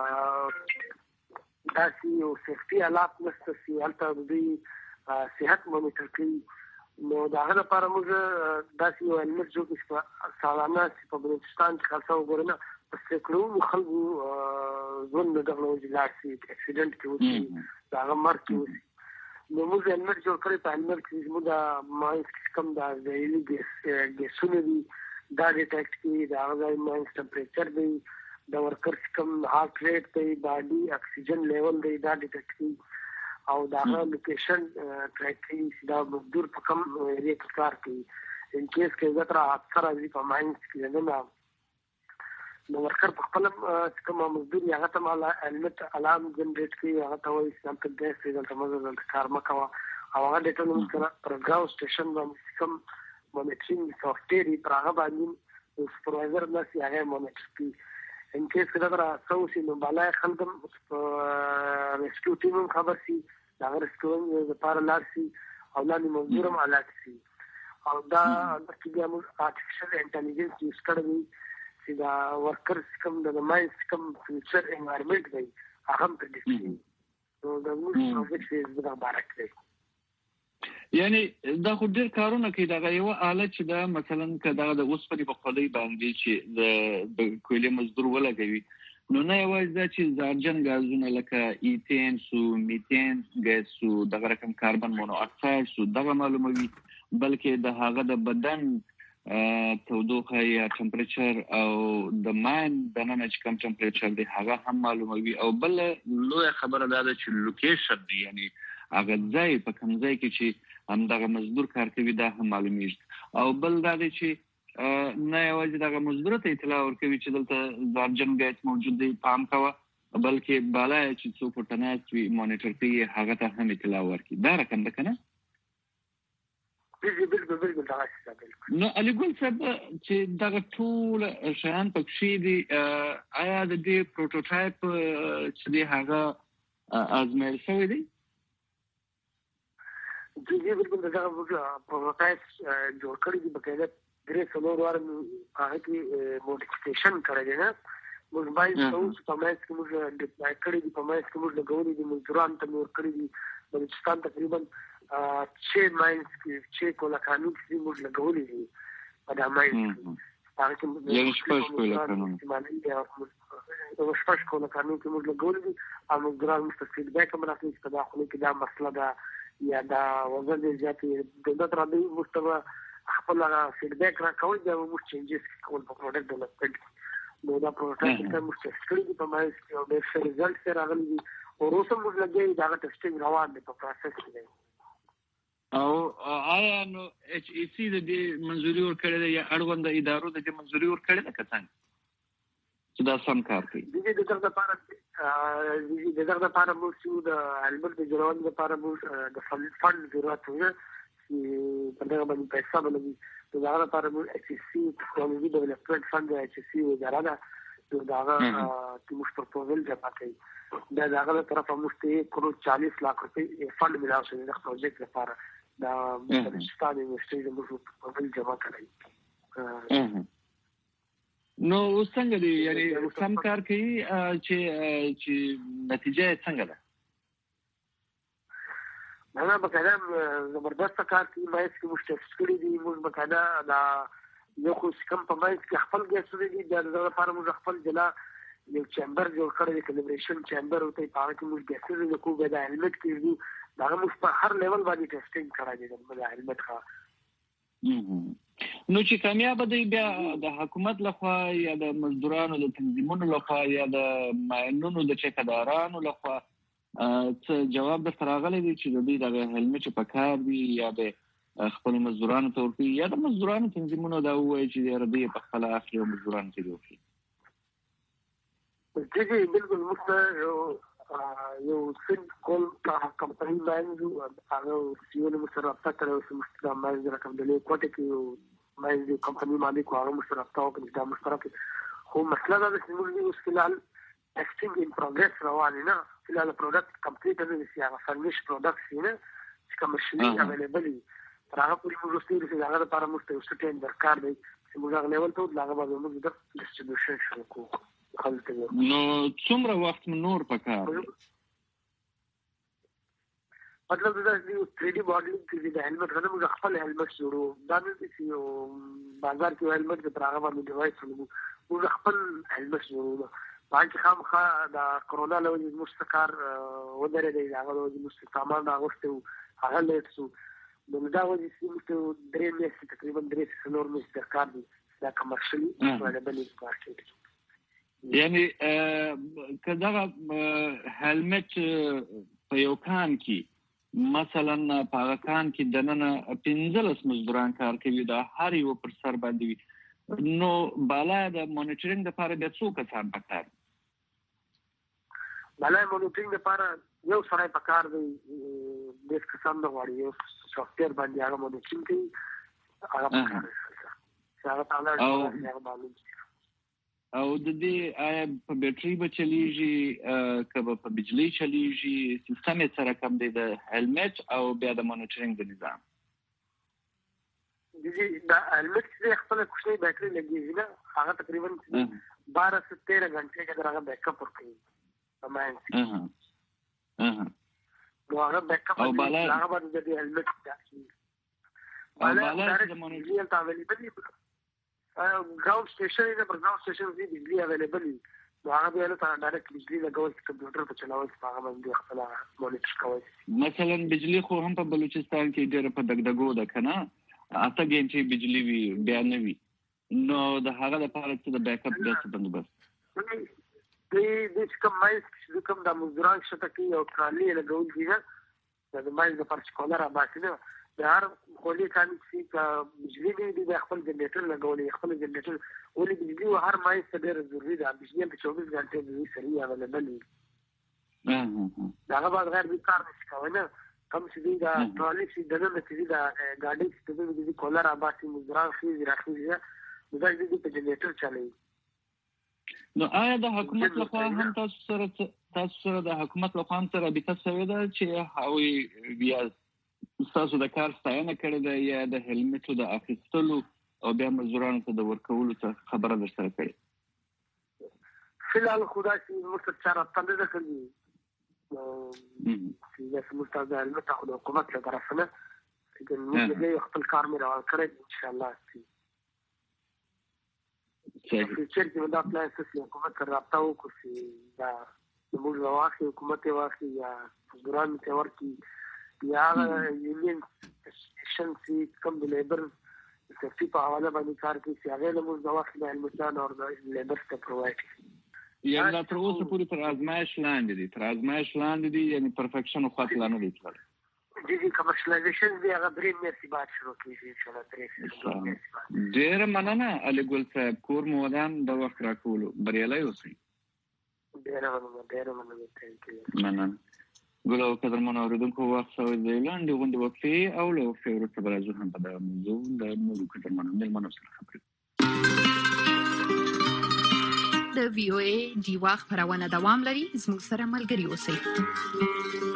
داسې یو سیفټي آلات نشته چې هلته د صحت مونیټر کوي. نو دا هغه لپاره موږ داسې یو هلمټ جوړ کړو چې سالانه چې په بلوچستان کې خاصه وګورئ نه په سیکړو خلکو ژوند دغه وجې لاړ شي اکسیډنټ کې وشي د هغه مرګ کې وشي. نو موږ هلمټ جوړ کړی په هلمټ کې زموږ د ماینس کم د زهري ګیسونه دي دا ډیټیکټ کوي د هغه ځای ماینس ټمپریچر دی د ورکرز کم هارت ریټ دی باډي اکسیجن لیول دی دا ډیټیکټ کوي او دا لوکیشن ټریک کوي چې دا مزدور په کوم ایریا کې کار کوي. ان کیس کې زه تر اکثر راځي په ماینس کې نه نو ورکر په خپل کوم مزدور هغه ته مال هلمټ الارم جنریټ کوي هغه ته وایي چې تاسو د دې څه دلته کار مکوه او هغه ډیټا نو سره پر ګراوند سټیشن باندې کوم مونیټرینګ سافټویر پر هغه باندې سپروایزر نه سي هغه مونیټر کوي. ان کیس کې دا راځو نو بالای خلک ریسکیو ټیم خبر سي دا ریسکیو لپاره لار سي او لاندې مزدورم الارټ سي او دا چې موږ آرټیفیشل انټيليجنس یوز کړو چې دا ورکرز کوم د ماینس کوم فیوچر انوایرنمنت دی هغه هم پرډیکټ کوي. نو دا موږ پروجیکټ یې زړه بارک دی. یعنی دا خو ډېر کارونه کوي. دا یو آله چې دا مثلا کدا د اوسپنې په خولۍ باندې چې د کویلې مزدور ولګوي نو نه یوازې دا چې زهرجن ګازونه لکه ایتین سو میتین ګاز سو دغه رقم کاربن مونو اکساید سو دغه معلوموي بلکې د هغه د بدن تودوخه یا ټمپریچر او د ماین د نن چې کوم ټمپریچر دی هغه هم معلوموي او بل لوی خبره ده چې لوکیشن دی یعنی هغه ځای په کوم ځای کې چې هم دغه مزدور کار کوي دا هم معلومیږي او بل دا دی چې نه یوازې دغه مزدور ته اطلاع ورکوي چې دلته زهرجن ګاز موجود دی پام کوه بلکې بالا چې څوک ورته ناست وي مونیټر کوي هغه ته هم اطلاع ورکوي. دا رقم ده که نه؟ نو علي ګل صاحب چې دغه ټول شیان پکې دي آیا د دې پروتوټایپ چې دی هغه ازمایل شوی دی؟ جی جی بالکل دا پروتوټایپ جوړ کړی دی بقاعده درې څلور وار هغه کې موډیفیکیشن کړی دی نه موږ باید اوس په مېس کې موږ د کړی دی په مېس کې موږ لګولې دي مزدوران ته موږ کړی دي بلوچستان تقریبا چې ماینس کې چې کوله قانون کې موږ لګولې دي په دا ماینس هغه کې یو شپږ کوله قانون یو شپږ کوله قانون کې موږ لګولې دي او موږ ګرام فیډبیک هم راکړي چې دا خو کې دا مسله ده یا دا وزن زیاتې د تر دې مستوى خپل فیډبیک راکول دا موږ چینجز کول په پروډکټ ډیولپمنټ نو دا پروټوټایپ ته موږ ټیسټ کړی دی په مایز کې او ډېر ښه ریزلټ یې راغلی دي او اوس هم موږ لګیا یو د هغه ټیسټینګ روان دی په پروسس کې دی. او آیا نو ایچ ای سی د دې منظوري ورکړې ده یا اړونده ادارو د دې منظوري ورکړې ده که څنګه چې دا سم کار کوي؟ د دې د دغه لپاره د دغه لپاره موږ چې د هلمند د جوړولو لپاره موږ د فنډ ضرورت و چې په دغه باندې پیسې ولګي. د هغه لپاره موږ ایچ ای سی ټیکنالوژي ډیولپمنټ فنډ د ایچ ای سی وزاره ده نو د هغه چې موږ پروپوزل جمع کوي دا د هغه له طرفه موږ ته یک کروڑ چالیس لاکھ روپۍ فنډ ملاو شوی د پروجیکټ لپاره دا بلوچستان یونیورسټي د موږ پروپوزل جمع کړی. نو اوس څنګه دی یعنی سم کار کوي چې چې نتیجه یې څنګه ده؟ دا بقاعده زبردست کار کوي. مایز کې موږ ټیسټ کړي دي موږ بقاعده دا یو خو کم په مایز کې خپل ګیسونه دي د دغه لپاره موږ خپل جلا یو چیمبر جوړ کړی دی کلیبریشن چیمبر ورته په هغه کې موږ ګیسونه د کوو د هلمټ کې دي دا موږ په هر لیول باندې ټیسټینګ کړی دی د هلمټ ښه. نو چې کامیاب دی بیا د حکومت لخوا یا د مزدورانو د تنظیمونو لخوا یا د معینونو د ټیکدارانو لخوا څه جواب درته راغلی دی چې د دوی دغه هلمټ په کار دي یا د خپل مزدورانو ته ورکوي یا د مزدورانو تنظیمونو دا ووایي چې یاره دوی یې په خپله اخلي او مزدورانو ته دې ورکوي؟ جی جی بالکل موږ ته یو یو سند کول کمپنۍ باندې هغه سیول موږ سره رابطه کړې وه چې موږ دا مایز رقم دلې کوټه کې یو مایز د کمپنۍ مالک و هغه موږ سره رابطه وکړه چې دا مشترک خو مسله دا ده چې موږ اوس فلحال ټیسټینګ ان پروګرس روان دی نه فلحال پروډکټ کمپلیټ نه دی چې هغه فرنیش پروډکټ وي نه چې کمرشلي اویلیبل وي تر هغه پورې موږ وروسته وروسته د هغه لپاره موږ ته یو څه ټایم درکار دی چې موږ هغه لیول ته د هغه بعد موږ د ډسټریبیوشن شروع کوو. نو څومره وخت نور پکار دی؟ مطلب دا چې تھری डी ماډلینګ کې د هلمټ غنه موږ خپل هلمټ جوړو دا نه چې یو بازار کې هلمټ د هغه باندې ډیوایس ولګو موږ خپل هلمټ جوړو. باقي خامخا د کرونا له وجې زموږ څه کار ودرېدی د هغه له وجې موږ سامان راغوښتی و هغه لیټ شو نو دا وجې چې موږ ته درې میاشتې تقریبا درې څلور میاشتې درکار دي دا کمرشلي اویلیبل دی. یعنی که دغه هلمټ په یو کان کې مثلا په هغه کان کې دننه پنځلس مزدوران کار کوي دا هر یو پر سر باندې وي نو بالا د مانیټرینګ لپاره بیا څو کسان پکار دي؟ بالا مانیټرینګ لپاره یو سړی پکار دی ډېر کسان نه غواړي یو سافټویر باندې هغه مانیټرینګ کوي هغه پکار دی چې هغه تعالی هغه معلوم شي. او د دې آیا په بیټرۍ به چلیږي که به په بجلۍ چلیږي سیستم یې سره کم دی د هلمټ او بیا د مانیټرینګ د نظام؟ د هلمټ چې خپله کوچنۍ بیټرۍ لګېږي نه هغه تقریبا بارہ سے تیرہ غنټې کې د هغه بیکاپ ورکوي په ماینس کې نو هغه بیکاپ هغه باندې د دې هلمټ بالا د مانیټرینګ ته اویلیبل ګراوند سټیشن دی پر ګراوند سټیشن دی بجلی اویلیبل دی نو هغه بیا له ډایرکټ بجلی لګول کمپیوټر په چلاول هغه باندې خپل مانیټر کوي. مثلا بجلی خو هم په بلوچستان کې ډېر په دغدغو ده کنه اته غنټې بجلی وی بیا نه وی نو د هغه لپاره چې د بیک اپ د بندوبست د د کوم مایز چې کوم د مزدوران شته کې او کالی لګول کیږي د مایز د پارچکولر اباسي نه د هر خولي کان چې بجلی دی د خپل جنریټر لګولې خپل جنریټر ولې بجلی او هر مایز ته ډېر ضروري ده بجلی په چوبیس غنټې د سری اویلیبل وي دا هغه بعد غیر به کار نشي کوي نه کوم چې دا ټرالي چې دغه چې دا ګاډي چې د کولر اباسي مزران خېږي راخېږي نو دا د جنریټر چالي. نو آیا د حکومت لخوا هم تاسو سره تاسو سره د حکومت لخوا هم سره رابطه شوې ده چې هغوی بیا تاسو د کار ستاینه کړې ده یا د هلمټو د اخیستلو او بیا مزدورانو ته د ورکولو څخه خبره در سره کړې؟ فلحال خدا چې موږ سره چا رابطه نه ده کړې چې موږ ته د هلمټ خو د حکومت له طرفه نه لیکن موږ یې خپل کار مې روان کړی انشاءالله چې فیوچر کې دا پلان چې حکومت سره رابطه وکړو چې دا زموږ واخلي حکومت یې واخلي یا مزدورانو ته ورکړي یا یونین اسوسییشن چې کوم د لیبر سیفټي په حواله باندې کار کوي چې هغه له موږ د وخت د المسان او د لیبر ته پرووایډ کوي. یا لا تر اوسه پورې تر ازمایش لاندې دي تر ازمایش لاندې دي یعنی پرفیکشن خو لا نه دی تللی. د کمرشلایزیشن دی هغه درې میاشتې بعد شروع کیږي ان شاء الله درې میاشتې بعد. ډېر مننه علي ګل صاحب کور مو ودان د وخت راکولو بریالي اوسئ. ډېر مننه ډېر مننه ثانک مننه ګل او قدرمن اوریدونکو وخت سوي دی لاندې غونډه وکړي او له وخت وروسته به راځو هم په دغه موضوع د نورو قدرمنو مېلمنو سره خبرې د وی او ای دی واخ خبرونه دوام لري زموږ سره ملګري اوسئ.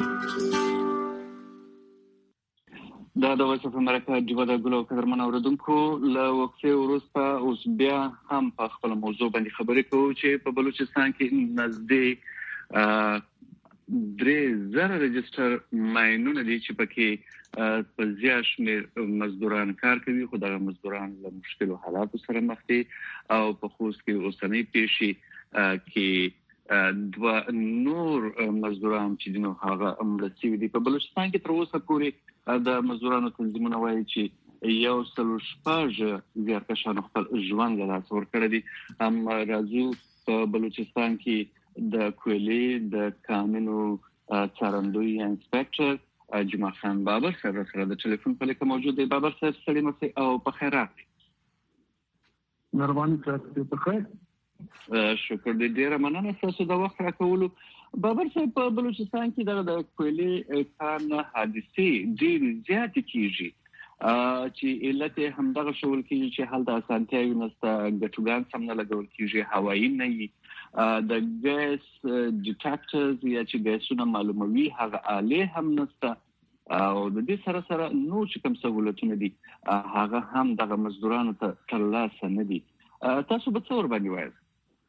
دا د وایس اف امریکا د جوړه ګلو قدرمن اوریدونکو له وخت وروسته اوس بیا هم په خپل موضوع باندې خبرې کوو چې په بلوچستان کې نږدې درې زره رجستر ماینونه دي چې پکې په زیات شمېر مزدوران کار کوي خو دغه مزدوران له مشکلو حالاتو سره مخ دي او په خوست کې اوسنۍ پیښې کې دوا نور مزدوران چې دنو هغه امرسي دي په بلوچستان کې تر اوسه پورې د مزدورانو تنظیمونه وایي چې یو سل شپږ زیارکښانو خپل ژوند له لاسه ورکړی دي. هم راځو په بلوچستان کې د کویلې د قانونو څارندوی انسپکټر جمعه خان بابر سره سره د ټلیفون په لیکه موجود دی. بابر صاحب سلام او په خیر راغلی. مهرباني تاسو په خیر. شکر دې ډیره مننه تاسو د وخت راکولو. بابر صاحب په بلوچستان کې د کویلې کان حادثې ډېر زیات کیږي چې علت هم دغه شول کیږي چې هلته اسانتیاوي نشته ګټوګان سم نه لګول کیږي هوایی نه وي د ګیس ډیټیکټرز یا چې ګیسونه معلوموي هغه آلې هم نشته او د دې سره سره نو چې کوم سہولتونه دي هغه هم دغه مزدورانو ته ترلاسه نه دي. تاسو به څه ور باندې وایئ؟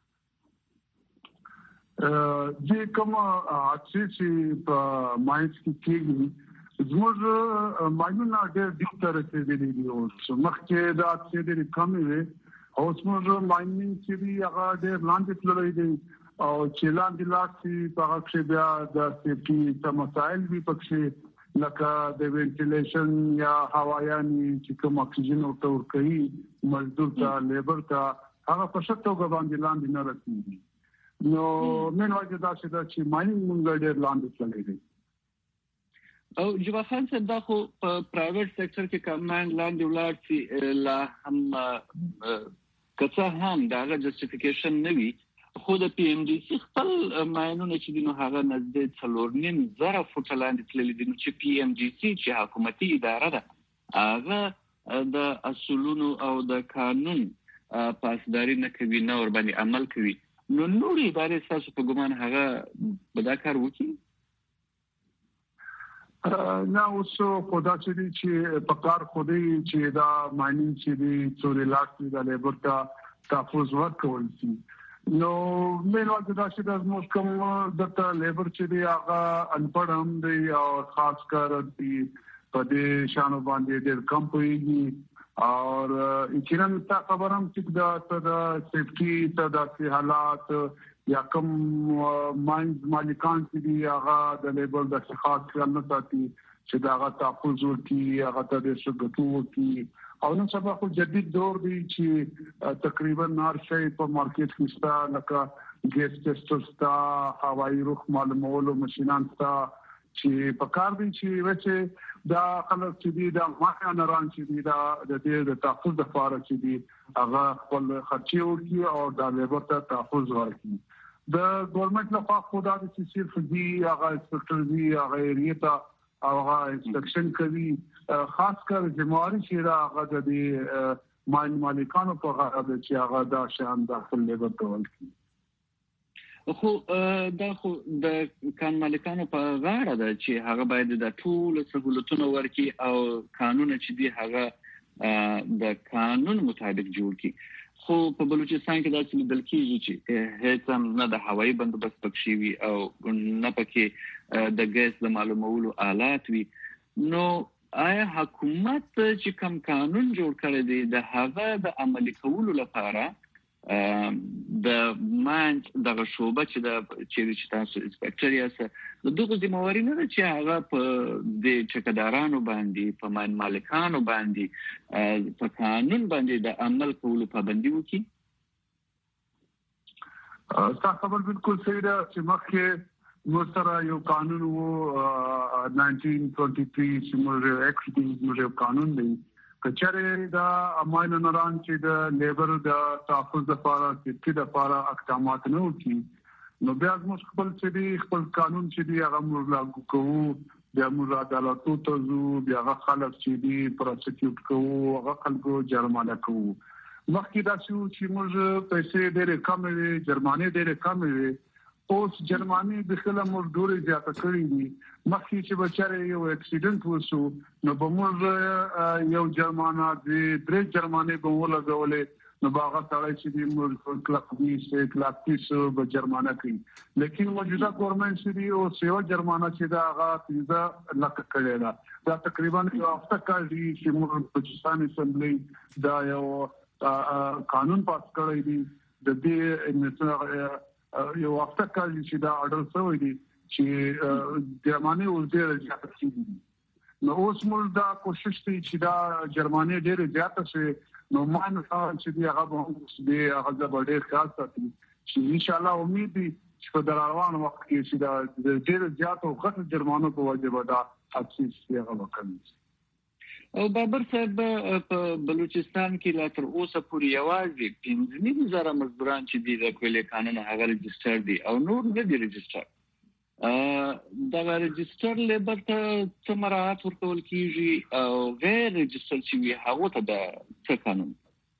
چې کوم چې په ماینز کې کېږي زموږ ماینونه ډېر ډېر تر رسېدلي دي اوس مخکې دا چې ډېرې کمې وې اوس زموږ ماینینګ چې دي هغه ډېر لاندې تللی دی او چې لاندې لاړ شي په هغه کښې بیا د سیفټي څه مسایل وي پکښې لکه د وینټیلیشن یا هوایانې چې کوم اکسیجن ورته ورکوي مزدور ته لیبر ته هغه په ښه توګه باندې لاندې نه رسېږي. نو مین وجه دا چې دا چې ماینینګ مونږ ډېر لاندې تللی دی. او جواب خان صاحب دا خو په پرایویټ سېکټر کې کماند لاندې ولاړ چې لا هم کڅه هم داغه جسټیفیکیشن نه وي خو د پی ام ډي سي خپل ماینونه چې دینو هغه نزدې څلور نیم زره فوټه لاندې تللی دي چې پی ام ډي سي چې حکومتي اداره ده هغه د اصولونو او د قانون پاسداري نه کوي نه ور باندې عمل کوي. نو نور ادارې تاسو په ګمان هغه به دا کار وکړي؟ نه اوس خدا چې دي چې په کار خو دی چې دا ماینینګ چې دي څوري لاکھ د لیبر ته تحفظ ورکول شي. نو مین وجه دا چې د موږ کوم د لیبر چې دی هغه انپړ هم دی او خاص کر دی په دې شانو باندې ډېر کم پوهیږي اور یقینا تا خبر هم چې دا د سیفټي د حالات یا کوم ماینز مالکان چې دی هغه د لیبر د خاص خیال نه ساتي چې دا هغه تحفظ ورکړي هغه ته د څه ګټو ورکړي او نن سبا خو جدید دور دی چې تقریبا هر شی په مارکیټ کې شته لکه ګیس ټیسټر شته هوایي رخ معلومولو ماشینان شته چې په کار دي چې وڅ دا خلک چې دي دا ماهران چې دي دا د دې د تحفظ لپاره چې دي هغه خپل خرچي ورکړي او د لیبر ته تحفظ ورکړي. د ګورنمنت له خوا خو دا چې صرف دي هغه انسپکټر دي هغه ایریا او هغه انسپکشن کوي خاص کر ذمہواری چې دا هغه د ماین مالکانو په غاړه ده چې هغه دا شان د خپل لیبر ته ورکړي. خو دا خو د کان مالکانو په غاړه ده چې هغه باید د ټول سہولتونو ورکړي او قانون چې دی هغه د قانون مطابق جوړ کړي. خو په بلوچستان کې دا چې لیدل کېږي چې هیڅ هم نه د هوایي بندوبست پکې وي او نه پکې د ګیس د معلومولو آلات وي. نو آیا حکومت چې کوم قانون جوړ کړی دی د هغه د عملي کولو لپاره د مانچ دغه شوبه چې د چې تاسو انسپکټر یاست دغه ذمہواری نه ده چې هغه په د ټیکدارانو باندې په مان مالکانو باندې په قانون باندې د عمل کولو پابندي وکړي. تاسو خبر بالکل صحیح ده چې مخکې نو سره یو قانون وو ناینټین ټوئنټي تھری چې موږ اکټ دی موږ قانون دی کچره دا اماین نوران چې د لیبر د تحفظ لپاره چې د لپاره اقدامات نه وکړي نو بیا موږ خپل چې دی خپل قانون چې دی هغه موږ لاګو کوو بیا موږ عدالتو ته ځو بیا هغه خلک چې دی پروسیکیوټ کوو هغه خلکو جرمانه کوو. مخکې دا چې موږ پیسې ډېرې کمې وي جرمانه ډېرې کمې وي اوس جرمانه د خلک موږ ډېرې زیاته کړې دي. مخکې چې بچاره یو اکسیډنټ وشو نو به موږ یو جرمانه د درې جرمانه به ولګولې نو باغه سره چې د موږ کلک بیس کلک تیس به جرمانه کوي لیکن موجوده ګورنمنت چې دی او سیوا جرمانه چې دا هغه پیزا لک کړی دا دا تقریبا یو هفته کال دی چې موږ پاکستان اسمبلی دا یو قانون پاس کړی دی د دې یو هفته کال چې دا اډر شوی دی چې جرمانه ورته زیاته کیږي نو اوس موږ دا کوشش کوي چې دا جرمانه ډېر زیاته شي نو مان چې دی هغه به دی هغه د ډېر خاص ساتي چې ان شاء الله امید دي چې په دروازه وخت کې چې دا ډېر زیاته او غټ جرمانه په وجه به دا تاسیس یې وکړي. او بابر صاحب په بلوچستان کې لا تر اوسه پورې یوازې پنځه نیم زره مزدوران چې دي د کویلې قانون هغه ريجستر دي او نور نه دي ريجستر. ا دا ريجستر لیبر ته څه مراعات ورکول کیږي او غیر ريجستر چې وي هغه ته د څه قانون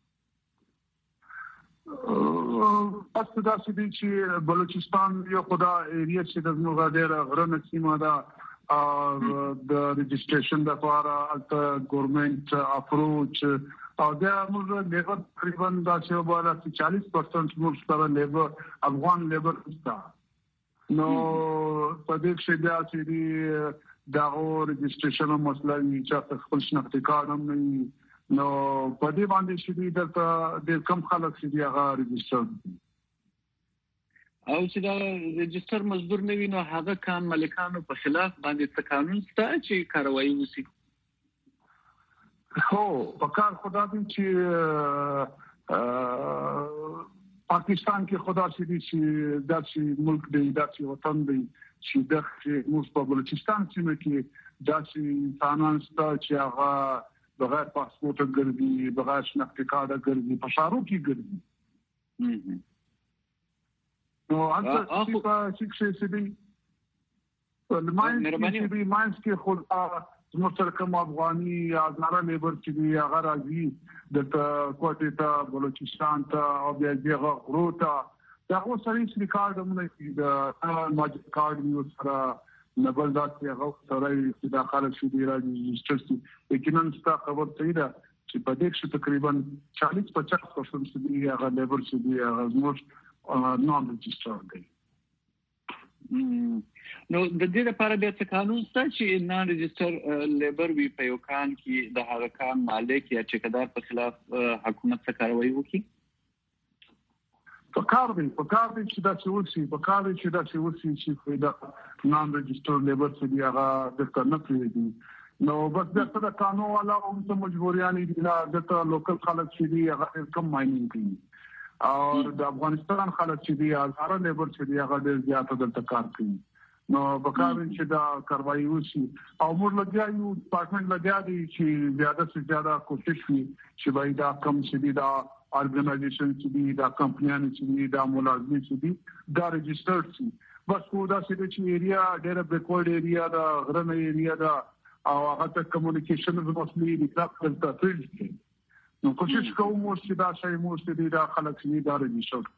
تاسو دا چې بلوچستان یو خدا ایریا چې د موږ ډېر غرنه سیمه ده او د ريجستریشن لپاره د ګورنمنت اپروچ او دا موږ لیبر تقریبا دا چې وباله چالیس پرسنټ موږ سره لیبر افغان لیبر ستا نو په دې کې دا چې دی دا ريجستریشن مسله چې خپل شناختی کارت هم نه نو په دې باندې چې دی د کم خلک چې دی هغه ريجستر او چې دا ريجستر مزدور نه وي نو هغه کان مالکانو په خلاف باندې څه قانون شته چې کاروایی وشي. هو په کار خدا دې چې پاکستان کې خدا سي چې داسې ملک دی داسې وطن دی چې د موږ په بلوچستان کې داسې انسانان شته چې هغه بغیر پاسپورت ګرځي بغیر شناختی کارت ګرځي په شهرو کې ګرځي. نو هغه په شیکشې سي دي په ماینس کې به ماینس کې خود زموږ سره کوم افغاني یا زړه لیبر چې دی هغه راځي د کوټې ته بلوچستان ته او بیا دغه غرو ته دا خو سره هیڅ کارت هم نه د ماجد کارت یو سره نبل ذات هغه سره چې داخله شي دی راځي چې یقینا ستاسو خبر صحیح ده چې په دې کې تقریبا چالیس پچاس پرسنټ دی هغه لیبر چې دی هغه زموږ نون ريجستر دی. نو د دې لپاره بیا څه قانون شته چې نان ريجستر لیبر وی په یو کان کې د هغه کان مالک یا ټیکدار په خلاف حکومت څه کاروایی وکړي؟ په کار دی په کار دی چې دا څه وسی په کار دی چې دا څه وسی چې دا نان ريجستر لیبر چې هغه د کنه پریدي نو بس دا څه قانون والا هم ته مجبوریان دي دا لوکل خلک چې دی هغه کم ماینینګ کوي او د افغانستان خلک چې دی هزاره لیبر چې دی هغه ډېر زیاته د کار کوي نو په کار چې دا کاروایی وشي او موږ لګیا یو ډپارټمنټ لګیا دی چې زیاده څه زیاده کوشش وکړي چې باید دا کم چې دی دا ارګنایزیشن چې دی دا کمپنیان چې دی دا ملازمین چې دی دا ريجسترډ شي بس کو دا چې ایریا ډېر بیکورډ ایریا دا غرنه ایریا دا او هغه ته کمیونیکیشن مسلې دي تاسو ته تفصیل نو کوشش کوم چې دا شی مو چې دا خلک چې دا ريجستر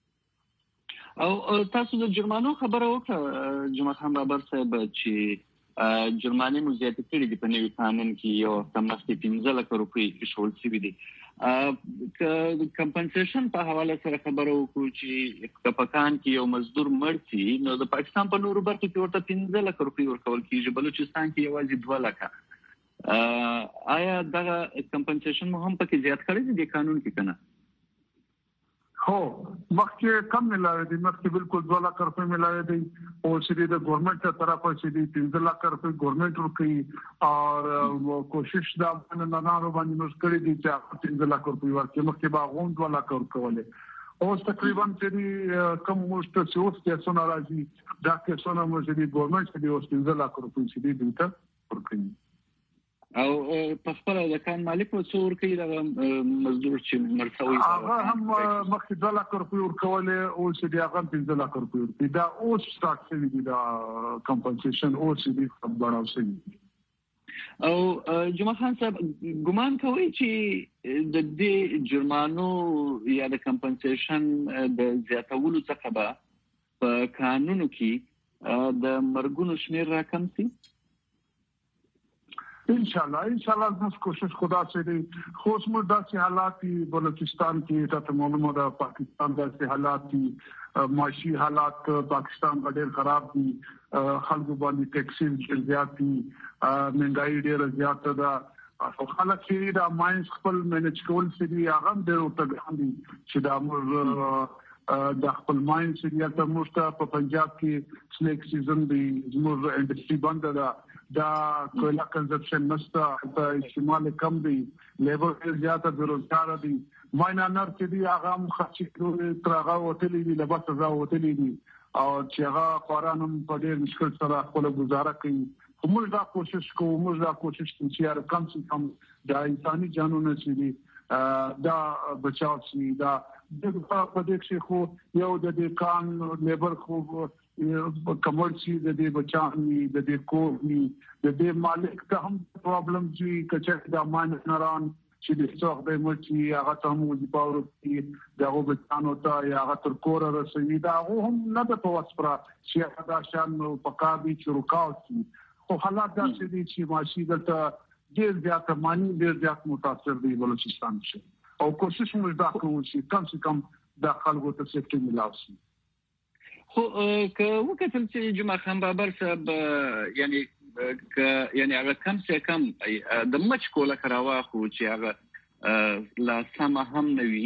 او تاسو د جرمانو خبره وکړه جمعه خان بابر صاحب چې جرماني مو زیات کړي دي په نوي قانون کې یو سمستي پنځه لک روپۍ شول شوی دي ک کمپنسیشن په حواله سره خبره وکړو چې په کان کې یو مزدور مړ شي نو د پاکستان په نورو برخو کې ورته پنځه لک روپۍ ورکول کیږي بلوچستان کې یوازې دوه لک آیا دا کمپنسیشن مو هم پکې زیات کړی دی د قانون کې کنه؟ هو مخکې کم ملاوي دي مخکې بالکل دوه لک روپۍ ملاوي دي او چې د ګورنمنت تر طرفه چې دي پنځه لک روپۍ ګورنمنت ورکړي او کوشش دا باندې نه نه باندې موږ کړی دي چې پنځه لک روپۍ ورکړي مخکې باغون دوه لک ورکولې او تقریبا چې کم مشت چې اوس کې څونه راځي دا کې څونه موږ دي ګورنمنت چې اوس پنځه لک روپۍ چې دي دلته ورکړي او په خپل د کان مالک په څور کې د مزدور چې مرسوي هغه هم مخکې دوه لک روپۍ ورکولې او چې دی هغه پنځه لک روپۍ ورکړي دا اوس سٹارټ شوی دی دا کمپنسیشن او چې دی خبرو شوی او جمعه خان صاحب ګمان کوي چې د دې جرمانو یا د کمپنسیشن د زیاتولو څخه به په قانونو کې د مرګونو شمیر راکم شي ان شاء الله ان شاء الله موږ کوشش خدا سره خو موږ داسې حالات دي بلوچستان کې ته معلومه ده پاکستان داسې حالات دي معاشي حالات پاکستان ډېر خراب دي خلکو باندې ټیکسز زیات دي مهنګائی ډېر زیات ده او خلک چې دا ماینز خپل مینج کول سړي هغه ډېر وتګاندي چې دا موږ د خپل ماینز چې یا موږ په پنجاب کې سلیک سیزن دی زموږ انډستری بند ده دا کویلا کنزپشن نشته په استعمال کم دی لیبر زیاته بیروزګار دي ماینر چې دی هغه خرچي کړو ترغه وتلی دي لباس زا وتلی دي او چې هغه قرانم په ډېر مشکل سره خپل گزاره کوي موږ دا کوشش کوو موږ دا کوشش کوو چې کم څه کم د انساني جانونو چې دی دا بچاو شي دا د په دې کې خو یو د دې کان لیبر خو کمرشي د دې بچانی د دې کومي د دې مالک ته هم پرابلم چې کچې دا مان نران چې د څوخ د مرچي هغه ته هم د پاور کې دا وبچانو ته یا هغه تر کور رسوي دا هم نه د توسپرا چې دا شان پکابي چې رکاوي خو حالات دا چې ماشي دلته ډېر زیات مانی ډېر زیات متاثر دي بلوچستان شي او کوشش موږ دا کوو چې کم څه کم د خلکو ته سیفټي ملاوي خو که وکتل چې جمعه خان بابر صاحب یعنی ک یعنی هغه کم څه کم د مچ کوله کراوه خو چې هغه لا سم هم نوي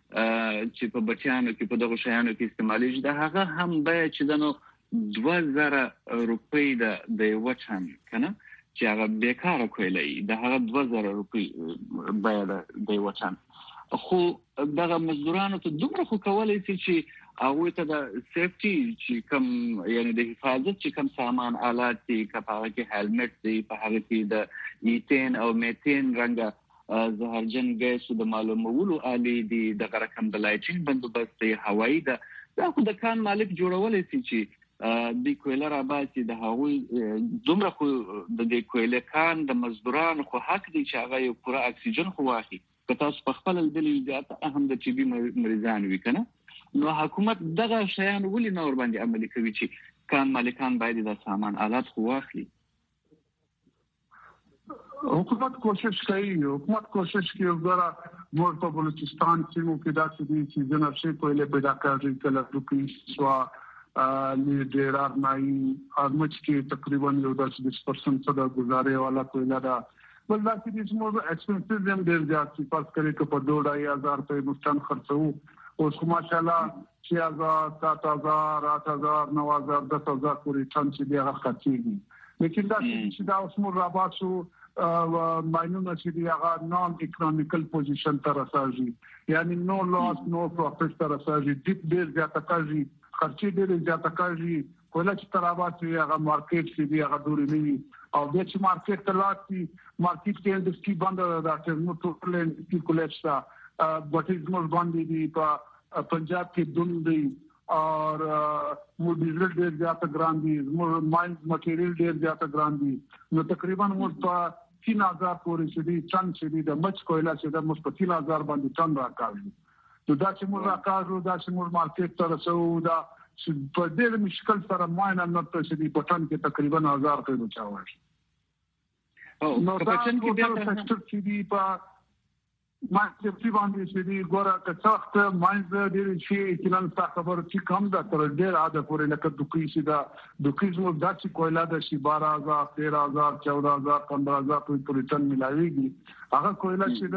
چې په بچیانو کې په دغه شیانو کې استعمالېږي دا هغه هم به چې دنو دوه زره روپۍ د د وچن کنه چې هغه بیکاره کوي دا هغه دوه زره روپۍ به د وچن خو دغه مزدورانو ته دومره خو کولای شي چې هغه ته د سیفټي چې کوم یعنی د حفاظت چې کوم سامان آلات دي کپاوه کې هیلمټ دی په هغه کې د ایتین او میتین رنګ زهرجن ګیس د معلومولو آلي دي د رقم د لایټینګ بندوبست دی هوایی ده دا خو د کان مالک جوړولای شي چې د کویلر آباد د هغوی دومره خو د دې کویل کان د مزدورانو خو حق دی چې هغه یو پوره اکسیجن خو واخلي که تاسو په خپل د لیدات اهم د ټي بي مریضان وي کنه نو حکومت دغه شیان ولې نه ور باندې عملي کوي چې کان مالکان باید د سامان آلات خو واخلي حکومت کوشش کوي حکومت کوشش کوي وګوره موږ په بلوچستان کې مو کې دا چې د نشي کویل پیدا کوي کله دوی سوا ا ډیر نای ارمچ کې تقریبا یو داسې پرسنټ څخه گزارې والا کویل دا بل دا چې موږ ایکسپنسیو هم ډیر زیات چې پاس کړی که په دوه هزار په مستن خرڅو اوس ماشاءالله چې هزار سات هزار آठ هزار نو هزار دس هزار پورې ټن چې دی هغه خرڅېږي لیکن دا چې دا اوس موږ راباسو ماینونه چې دی هغه نون اکونومیکل پوزیشن ته راځي یعنی نو لاس نو پروفیټ ته راځي ډیپ ډیر زیاته کوي خرچې ډیر زیاته کوي کوله چې تراباسي هغه مارکیټ چې دی هغه دوري نه او د چې مارکیټ ته لاړ شي مارکیټ کې انډستری بند ده چې نو ټول انډستری کولیپس بټیزمز باندې دی په پنجاب کې دوندي او مو ډیزل ډیر زیات ګران دي مو ماین مټیریل ډیر زیات ګران دي نو تقریبا مو په تین هزار پورې شدي چن شدي د مچ کویلا چې د مو په تین هزار باندې ټن راکاږي نو دا چې مو راکاږو دا چې مو مارکیټ ته رسو دا په ډېر مشکل سره ماین نه ته شدي په ټن کې تقریبا هزار ته بچاوي او نو په ټن کې بیا سکتور چې دی په ما چې باندې چې دی ګوره که څخه ماینځ ډېر شي چې نن خبر چې کم ده تر ډېر عاده پورې لکه دوکې شي دا دوکې زموږ د چې کویلا د شي بارہ هزار تیرہ هزار چودہ هزار پندرہ هزار پورې ټن ملاويږي هغه کویلا چې د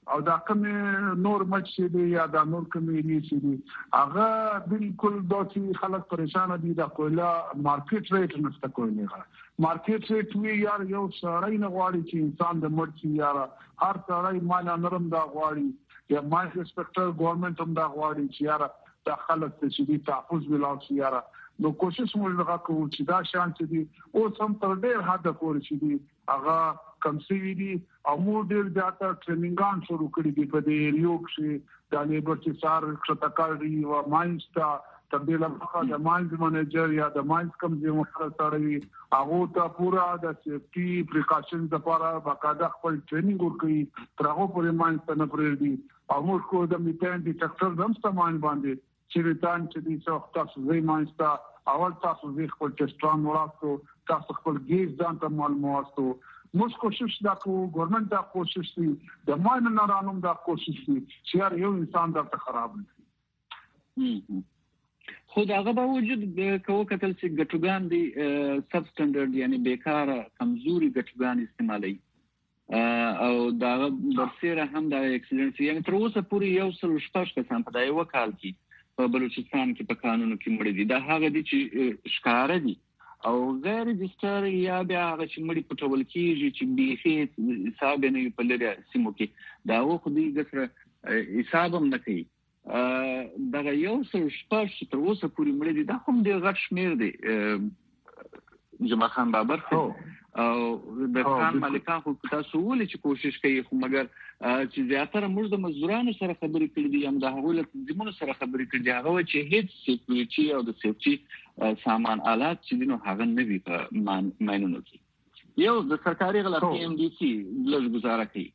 او دا کوم نور مچ دي یا دا نور کوم دي چې هغه بالکل د خلک پریشان دي د کویلا مارکیټ ریټ نشته کویلا مارکیټ ریټ وی یار یو سړی نه غواړي چې انسان د مرچي یار هر سړی مال نرم دا غواړي یا مال انسپکټر ګورنمنت هم دا غواړي چې یار د خلک چې دي تحفظ ولاو شي یار نو کوشش موږ وکړو چې دا شان چې دي او سم تر ډېر حد پورې چې دي هغه کم سی دي او موږ ډېر زیاته ټریننګان شروع کړی دي په دې ایریو کې د لیبر چې سار ښتکاري او ماینستا تر دې لپاره د ماینز منیجر یا د ماینز کم چې مخکې سره هغه ته پورا د سیفټي پریکاشنز لپاره باقاعده خپل ټریننګ ورکړي تر هغه پورې ماینز ته نه پرېږدي او موږ کو د میتان ډیټیکټر هم سامان باندې چې ریټان چې دي څو تاسو زې ماینستا اول تاسو زې خپل ټسټران وراسته تاسو خپل گیز ځان ته معلومات موږ کوشش دا کوو ګورنمنت دا کوشش کوي د ماین نه رانوم دا کوشش کوي چې یو انسان دا خراب نه خو دا غو وجود کوو کتل چې ګټوګان دي سب سټانډرډ یعنی بیکاره کمزوري ګټوګان استعمالي او دا برسره هم دا اکسیډنټ یعنی تر اوسه پورې یو سل شپږ کسان په دایو کال کې په بلوچستان کې په قانونو کې مړ دي دا هغه دي چې ښکار دي او غیر رجستر یا بیا هغه چې مړي پټول کیږي چې به حساب نه په لري سیمو کې دا خو دې ګسره حساب هم نه کوي دا یو څو شپږ تر اوسه پورې مړي دي دا هم د غټ شمیر دي جمعه خان بابر خو او د خان مالکان خو تاسو ولې چې کوشش کوي خو مګر چې زیاتره موږ د مزدورانو سره خبرې کړې دي هم د هغوی له تنظیمونو سره خبرې کړې دي هغه چې هیڅ سکیورټي او د سیفټي سامان آلات چې دي نو هغه نه وي په ماینونو کې یو د سرکاري غلا پی ام ډي سي لږ گزاره کوي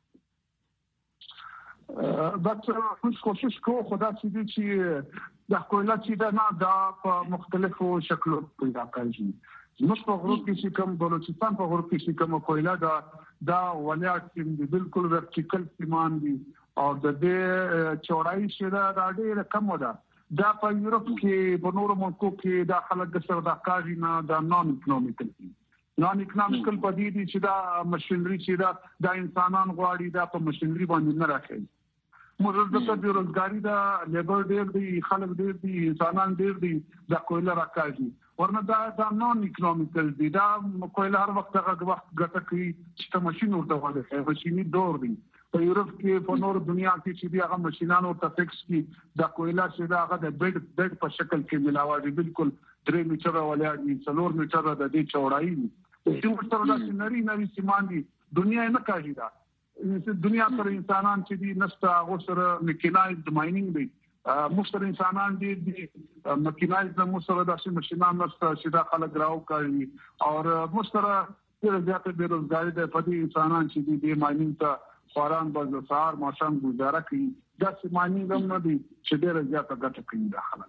بس موږ کوشش کوو خدا چې چې د کویلا چې دا نه دا په مختلفو شکلو پیدا کوي موږ په غروب کې چې کوم بلوچستان په غروب کې چې کوم کویلا دا دا ولیات چې بالکل ورټیکل سیمان دي او د دې چوڑای شیدا دا ډېر کم ده دا په یورپ کې په نورو ملکو کې دا خلک سره دا کاری نه دا نون اکونومیکل نون اکونومیکل په دې دي چې دا ماشينري چې دا د انسانان غواړي دا په ماشينري باندې نه راځي موږ د بیروزګاری دا لیبر ډېر دي خلک ډېر دي انسانان ډېر دي دا کویلا راکاږي ورنه دا دا نون اکونومیکل دي دا کویلا هر وخت هغه وخت ګټه کوي چې ماشين ورته وایي ماشيني دور دي په یورپ کې په نور دنیا کې چې دی هغه ماشينانو ته فکس کی دا کویلا چې دا هغه د بیډ بیډ په شکل کې ملاوي بالکل درې میټر ولیا دي څلور میټر د دې چوڑای دي چې ورته دا نری نری سیمان دي دنیا نه کوي دا دنیا پر انسانان چې دي نستا غوسره میکانایزد ماینینګ دی مستر انسانان دي میکانایزد مستر داسې ماشينان نستا چې دا خلک راو کوي او مستر ډېر زیات بیروزګاری د پدې انسانان چې دي د ماینینګ ته خوران باز سهار ماشام گزاره کوي دا چې ماینینګ هم نه دي چې ډېر زیات ګټه کوي دا خلک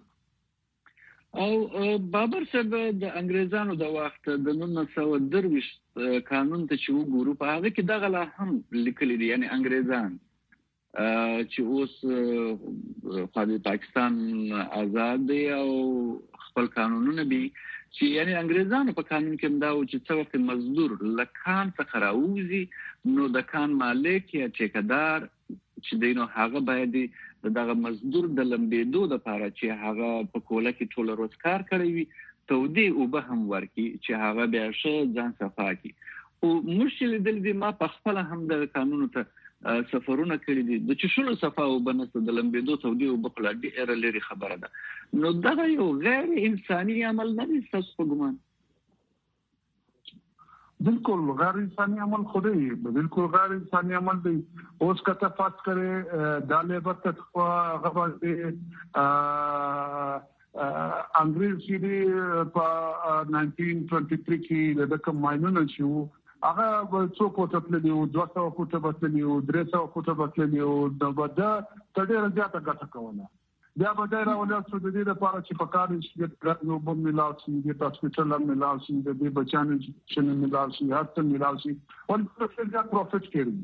او بابر صاحب د انګريزانو د وخت د نولس سوه درویشت قانون ته چې وګورو په هغه کې دغه لا هم لیکلي دي یعنی انګريزان چې اوس خو پاکستان آزاد دی او خپل قانونونه دي چې یعنی انګريزانو په قانون کې دا و چې څو وخت مزدور لکان څخه راوځي نو د کان مالک یا ټیکدار چې دینو هغه باید دغه مزدور د لمبېدو د لپاره چې هغه په کوله کې ټول ورځ کار کوي تودې او به هم ورکی چې هغه بیا شه ځان صفا کی او مشکل دل دې ما په خپل هم د قانون ته سفرونه کړی دي د چشلو صفا او بنست د لمبېدو تودې او بخلا ډېر لري خبره ده نو دا یو غیر انساني عمل نه دی تاسو په ګمان بالکل غیر انسانی عمل خود ہی بالکل غیر انسانی عمل دی اس کا تفاص کرے دالے برکت غبر دے انگریز سی دی پا نائنٹین ٹوینٹی تھری کی لدکم مائنون شو هغه څو کوټه تللیو دوه سوه کوټه بتللیو درې سوه کوټه بتللیو د بده تډیر زیاته ګټه کوله بیا به دا راولل چې د دې لپاره چې په کار کې د یو بم ملاو شي د هسپتال هم ملاو شي د دې بچانو چې ملاو شي هر څه ملاو شي او په څه ځای پروفیټ کوي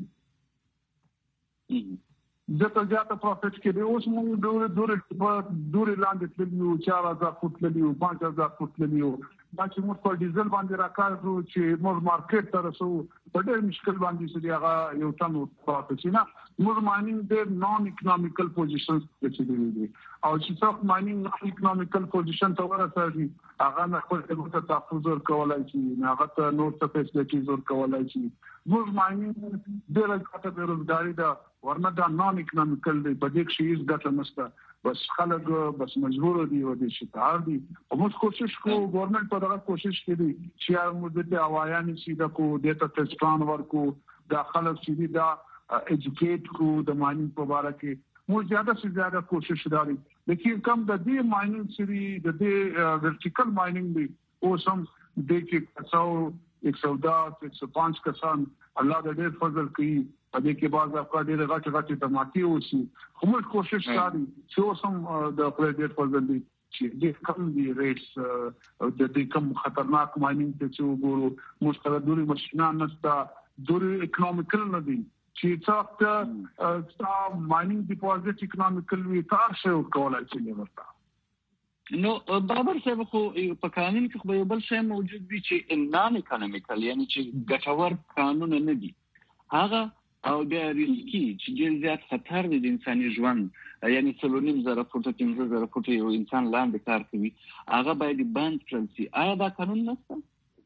دته زیاته پروفیټ کوي اوس موږ ډور ډور ډور لاندې تللیو چار هزار فوټ تللیو پنځه هزار فوټ تللیو دا چې موږ په ډیزل باندې راکاږو چې موږ مارکیټ ته رسو په ډېر مشکل باندې چې هغه یو تن پاتې شي نه. موږ مایننګ د نون اکونومیکل پوزیشنز کې دي او چې څوک مایننګ نون اکونومیکل پوزیشن ته ورسېږي هغه نه خپل ته تحفظ ورکولای شي، هغه ته نور څه فیسلیټیز ورکولای شي. موږ مایننګ ډېر کاته بیروزګاری ده ورنه دا نون اکونومیکل دی، په دې کې هیڅ ګټه نشته، بس خلک بس مجبور دي او د شتار دي. او موږ کوشش کوو، ګورنمنت په دغه کوشش کوي چې موږ د اوایان سي د کو د تستان ورکو د خلک چې دا ایجوکیټ کو د مایننګ په اړه کې موږ زیاده سے زیاده کوشش داري. لیکن کم د دې مایننګ سری د دې ورټیکل مایننګ دی او سم د کې څو ایک سو دس ایک سو پانچ کسان الله د دې فضل کوي په دې کې بعض افکار ډېر غټ غټ تماکی وشي. کومه کوشش کوي چې سم د پرېډیټ فضل دی چې د کم دی ریټس د دې کم خطرناک مایننګ ته چې وګورو مستقدوري ماشينان نشته، دوري اکونومیکل نه دي چې څاڅه ستا مایننګ ډیپوزټ اکونومیکل وی کار شو کولای شي ورته. نو بابر صاحب خو په قانون کې خو یو بل شی موجود دی چې نان اکونومیکل یعنی چې ګټور قانون نه دی هغه او بیا ریسکی چې ډېر زیات خطر دی د انساني ژوند، یعنی څلورنیم زره فوټه پنځه زره فوټه یو انسان لاندې کار کوي هغه باید بند کړل شي. آیا دا قانون نشته؟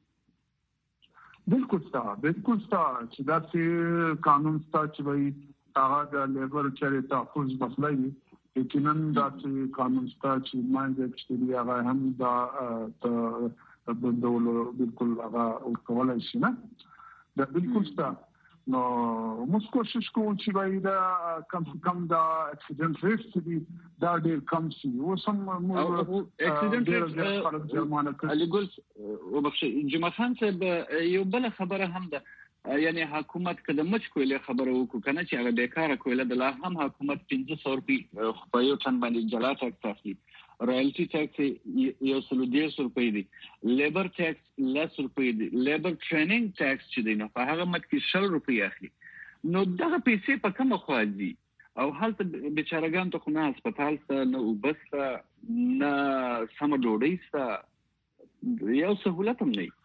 بالکل ستا بالکل ستا چې دا چې قانون ستا چې وایي هغه د لیبر چارې تحفظ مسله وي، یقینا دا چې قانون ستا چې ماینډ چې هغه هم دا د بندولو بالکل هغه ورکولای شي نه. دا بالکل ستا. نو موږ کوشش کوو چې وایي دا کم څه کم دا اکسیډنټ ریټس دي دا ډېر کم شي. اوس هم موږ اکسیډنټ ریټس علي ګل وبخښئ جمعه خان صاحب یو بل خبره هم ده، یعنی حکومت کله مچ کوله خبره وکړه کنه چې هغه بیکاره کوله د لا هم حکومت پنځه سوه روپۍ په یو ټن باندې جلا ټاکس اخلي، رایلټي ټاکس یو سل دیرش روپۍ دی، لیبر ټاکس لس روپۍ دی، لیبر ټریننګ ټاکس چې دی نو په هغه مت کې شل روپۍ اخلي. نو دغه پیسې په کومه خوا ځي او هلته بیچارهګان ته خو نه هسپتال ته نه اوبه شته نه سمه ډوډۍ شته، یو سهولت هم نه وي.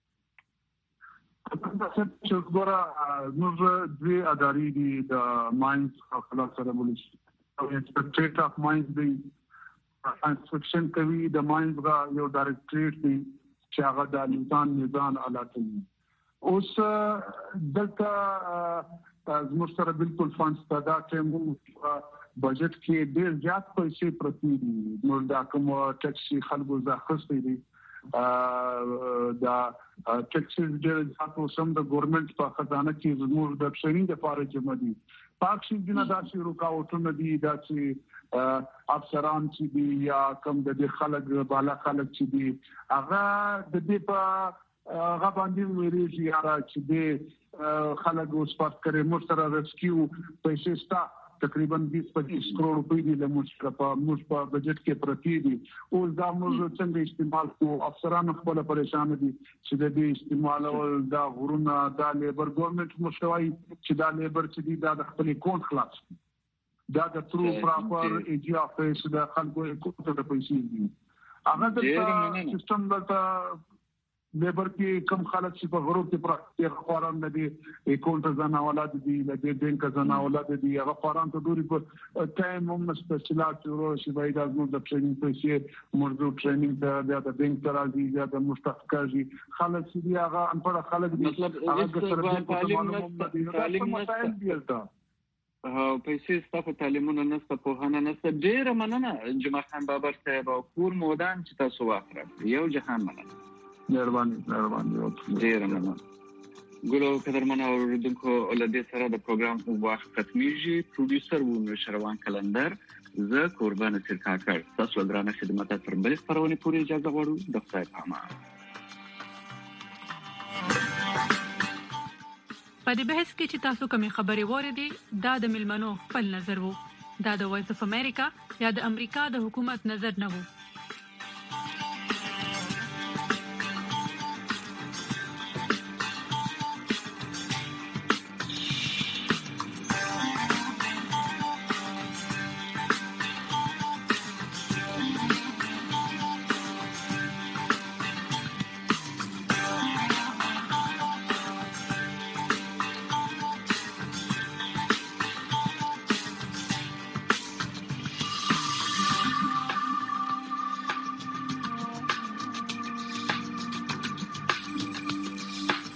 چې ګوره موږ دوی ادارې دي د ماینز او خلاص سره بولی شي او انسپکټریټ اف ماینز دی انسپکشن کوي د ماینز غا یو ډایرکټریټ دی چې هغه د نظام نظام علاقه دی. اوس دلته زموږ سره بالکل فانډز ته دا ټایم بجټ کې ډېر زیات پیسې پرتی دي. موږ دا کوم ټیکسي خلکو ځاخستې دي دا ټیکسز ډېر ځاتو سم د ګورنمنت په خزانه کې زموږ د ټریننګ لپاره جمع دي. پاک شي جنا داسې رکاوټونه دي داسې افسران چې دي یا کم د خلک بالا خلک چې دي هغه د دې په هغه باندې ویریږي یا چې د خلک اوس پات کوي موږ سره ریسکیو پیسې ستا تقریبا بیس پچیس کروڑ روپۍ دي له موږ په موږ په بجټ کې پرتی دي. اوس دا موږ څنګه استعمال کوو؟ افسران خپل پریشان دي چې د دې استعمال او دا غرونه دا لیبر ګورنمنت مشوي چې دا لیبر چې دي دا د خپل اکاونټ خلاص دا د ترو پراپر ایجی افیس دا خلکو اکاونټ ته پیسې دي. هغه د سیستم د لیبر کې کم خلک چې په غروب کې پر خوران د اکاونټ ځنا اولاد دي د بانک ځنا اولاد دي هغه خوران ته دوری په ټایم هم مستشلات ورو شي باید از نو د ټریننګ پیسې موضوع ټریننګ د د بانک تر ازي د مستحقاجي خلک چې هغه ان پر خلک مطلب تعلیم مسائل دي ته پیسې ستاسو تعلیمونه نسته په هنه نسته. ډیر مننه جمعه خان بابر صاحب او کور مودان چې تاسو واخره یو جهان مننه. مهرباني مهرباني ډیر مننه. ګلو قدرمن اوریدونکو ولدي سره د پروګرام وخت ختميږي. پروډوسر و شروان کلندر زه قربان سرکاکر تاسو درانه خدمات تر بل خبرونه پوری اجازه غواړو د خدای په امان. په دې بحث کې چې تاسو کومې خبرې وریدي دا د ملمنو خپل نظر وو، دا د وایس اف امریکا یا د امریکا د حکومت نظر نه وو.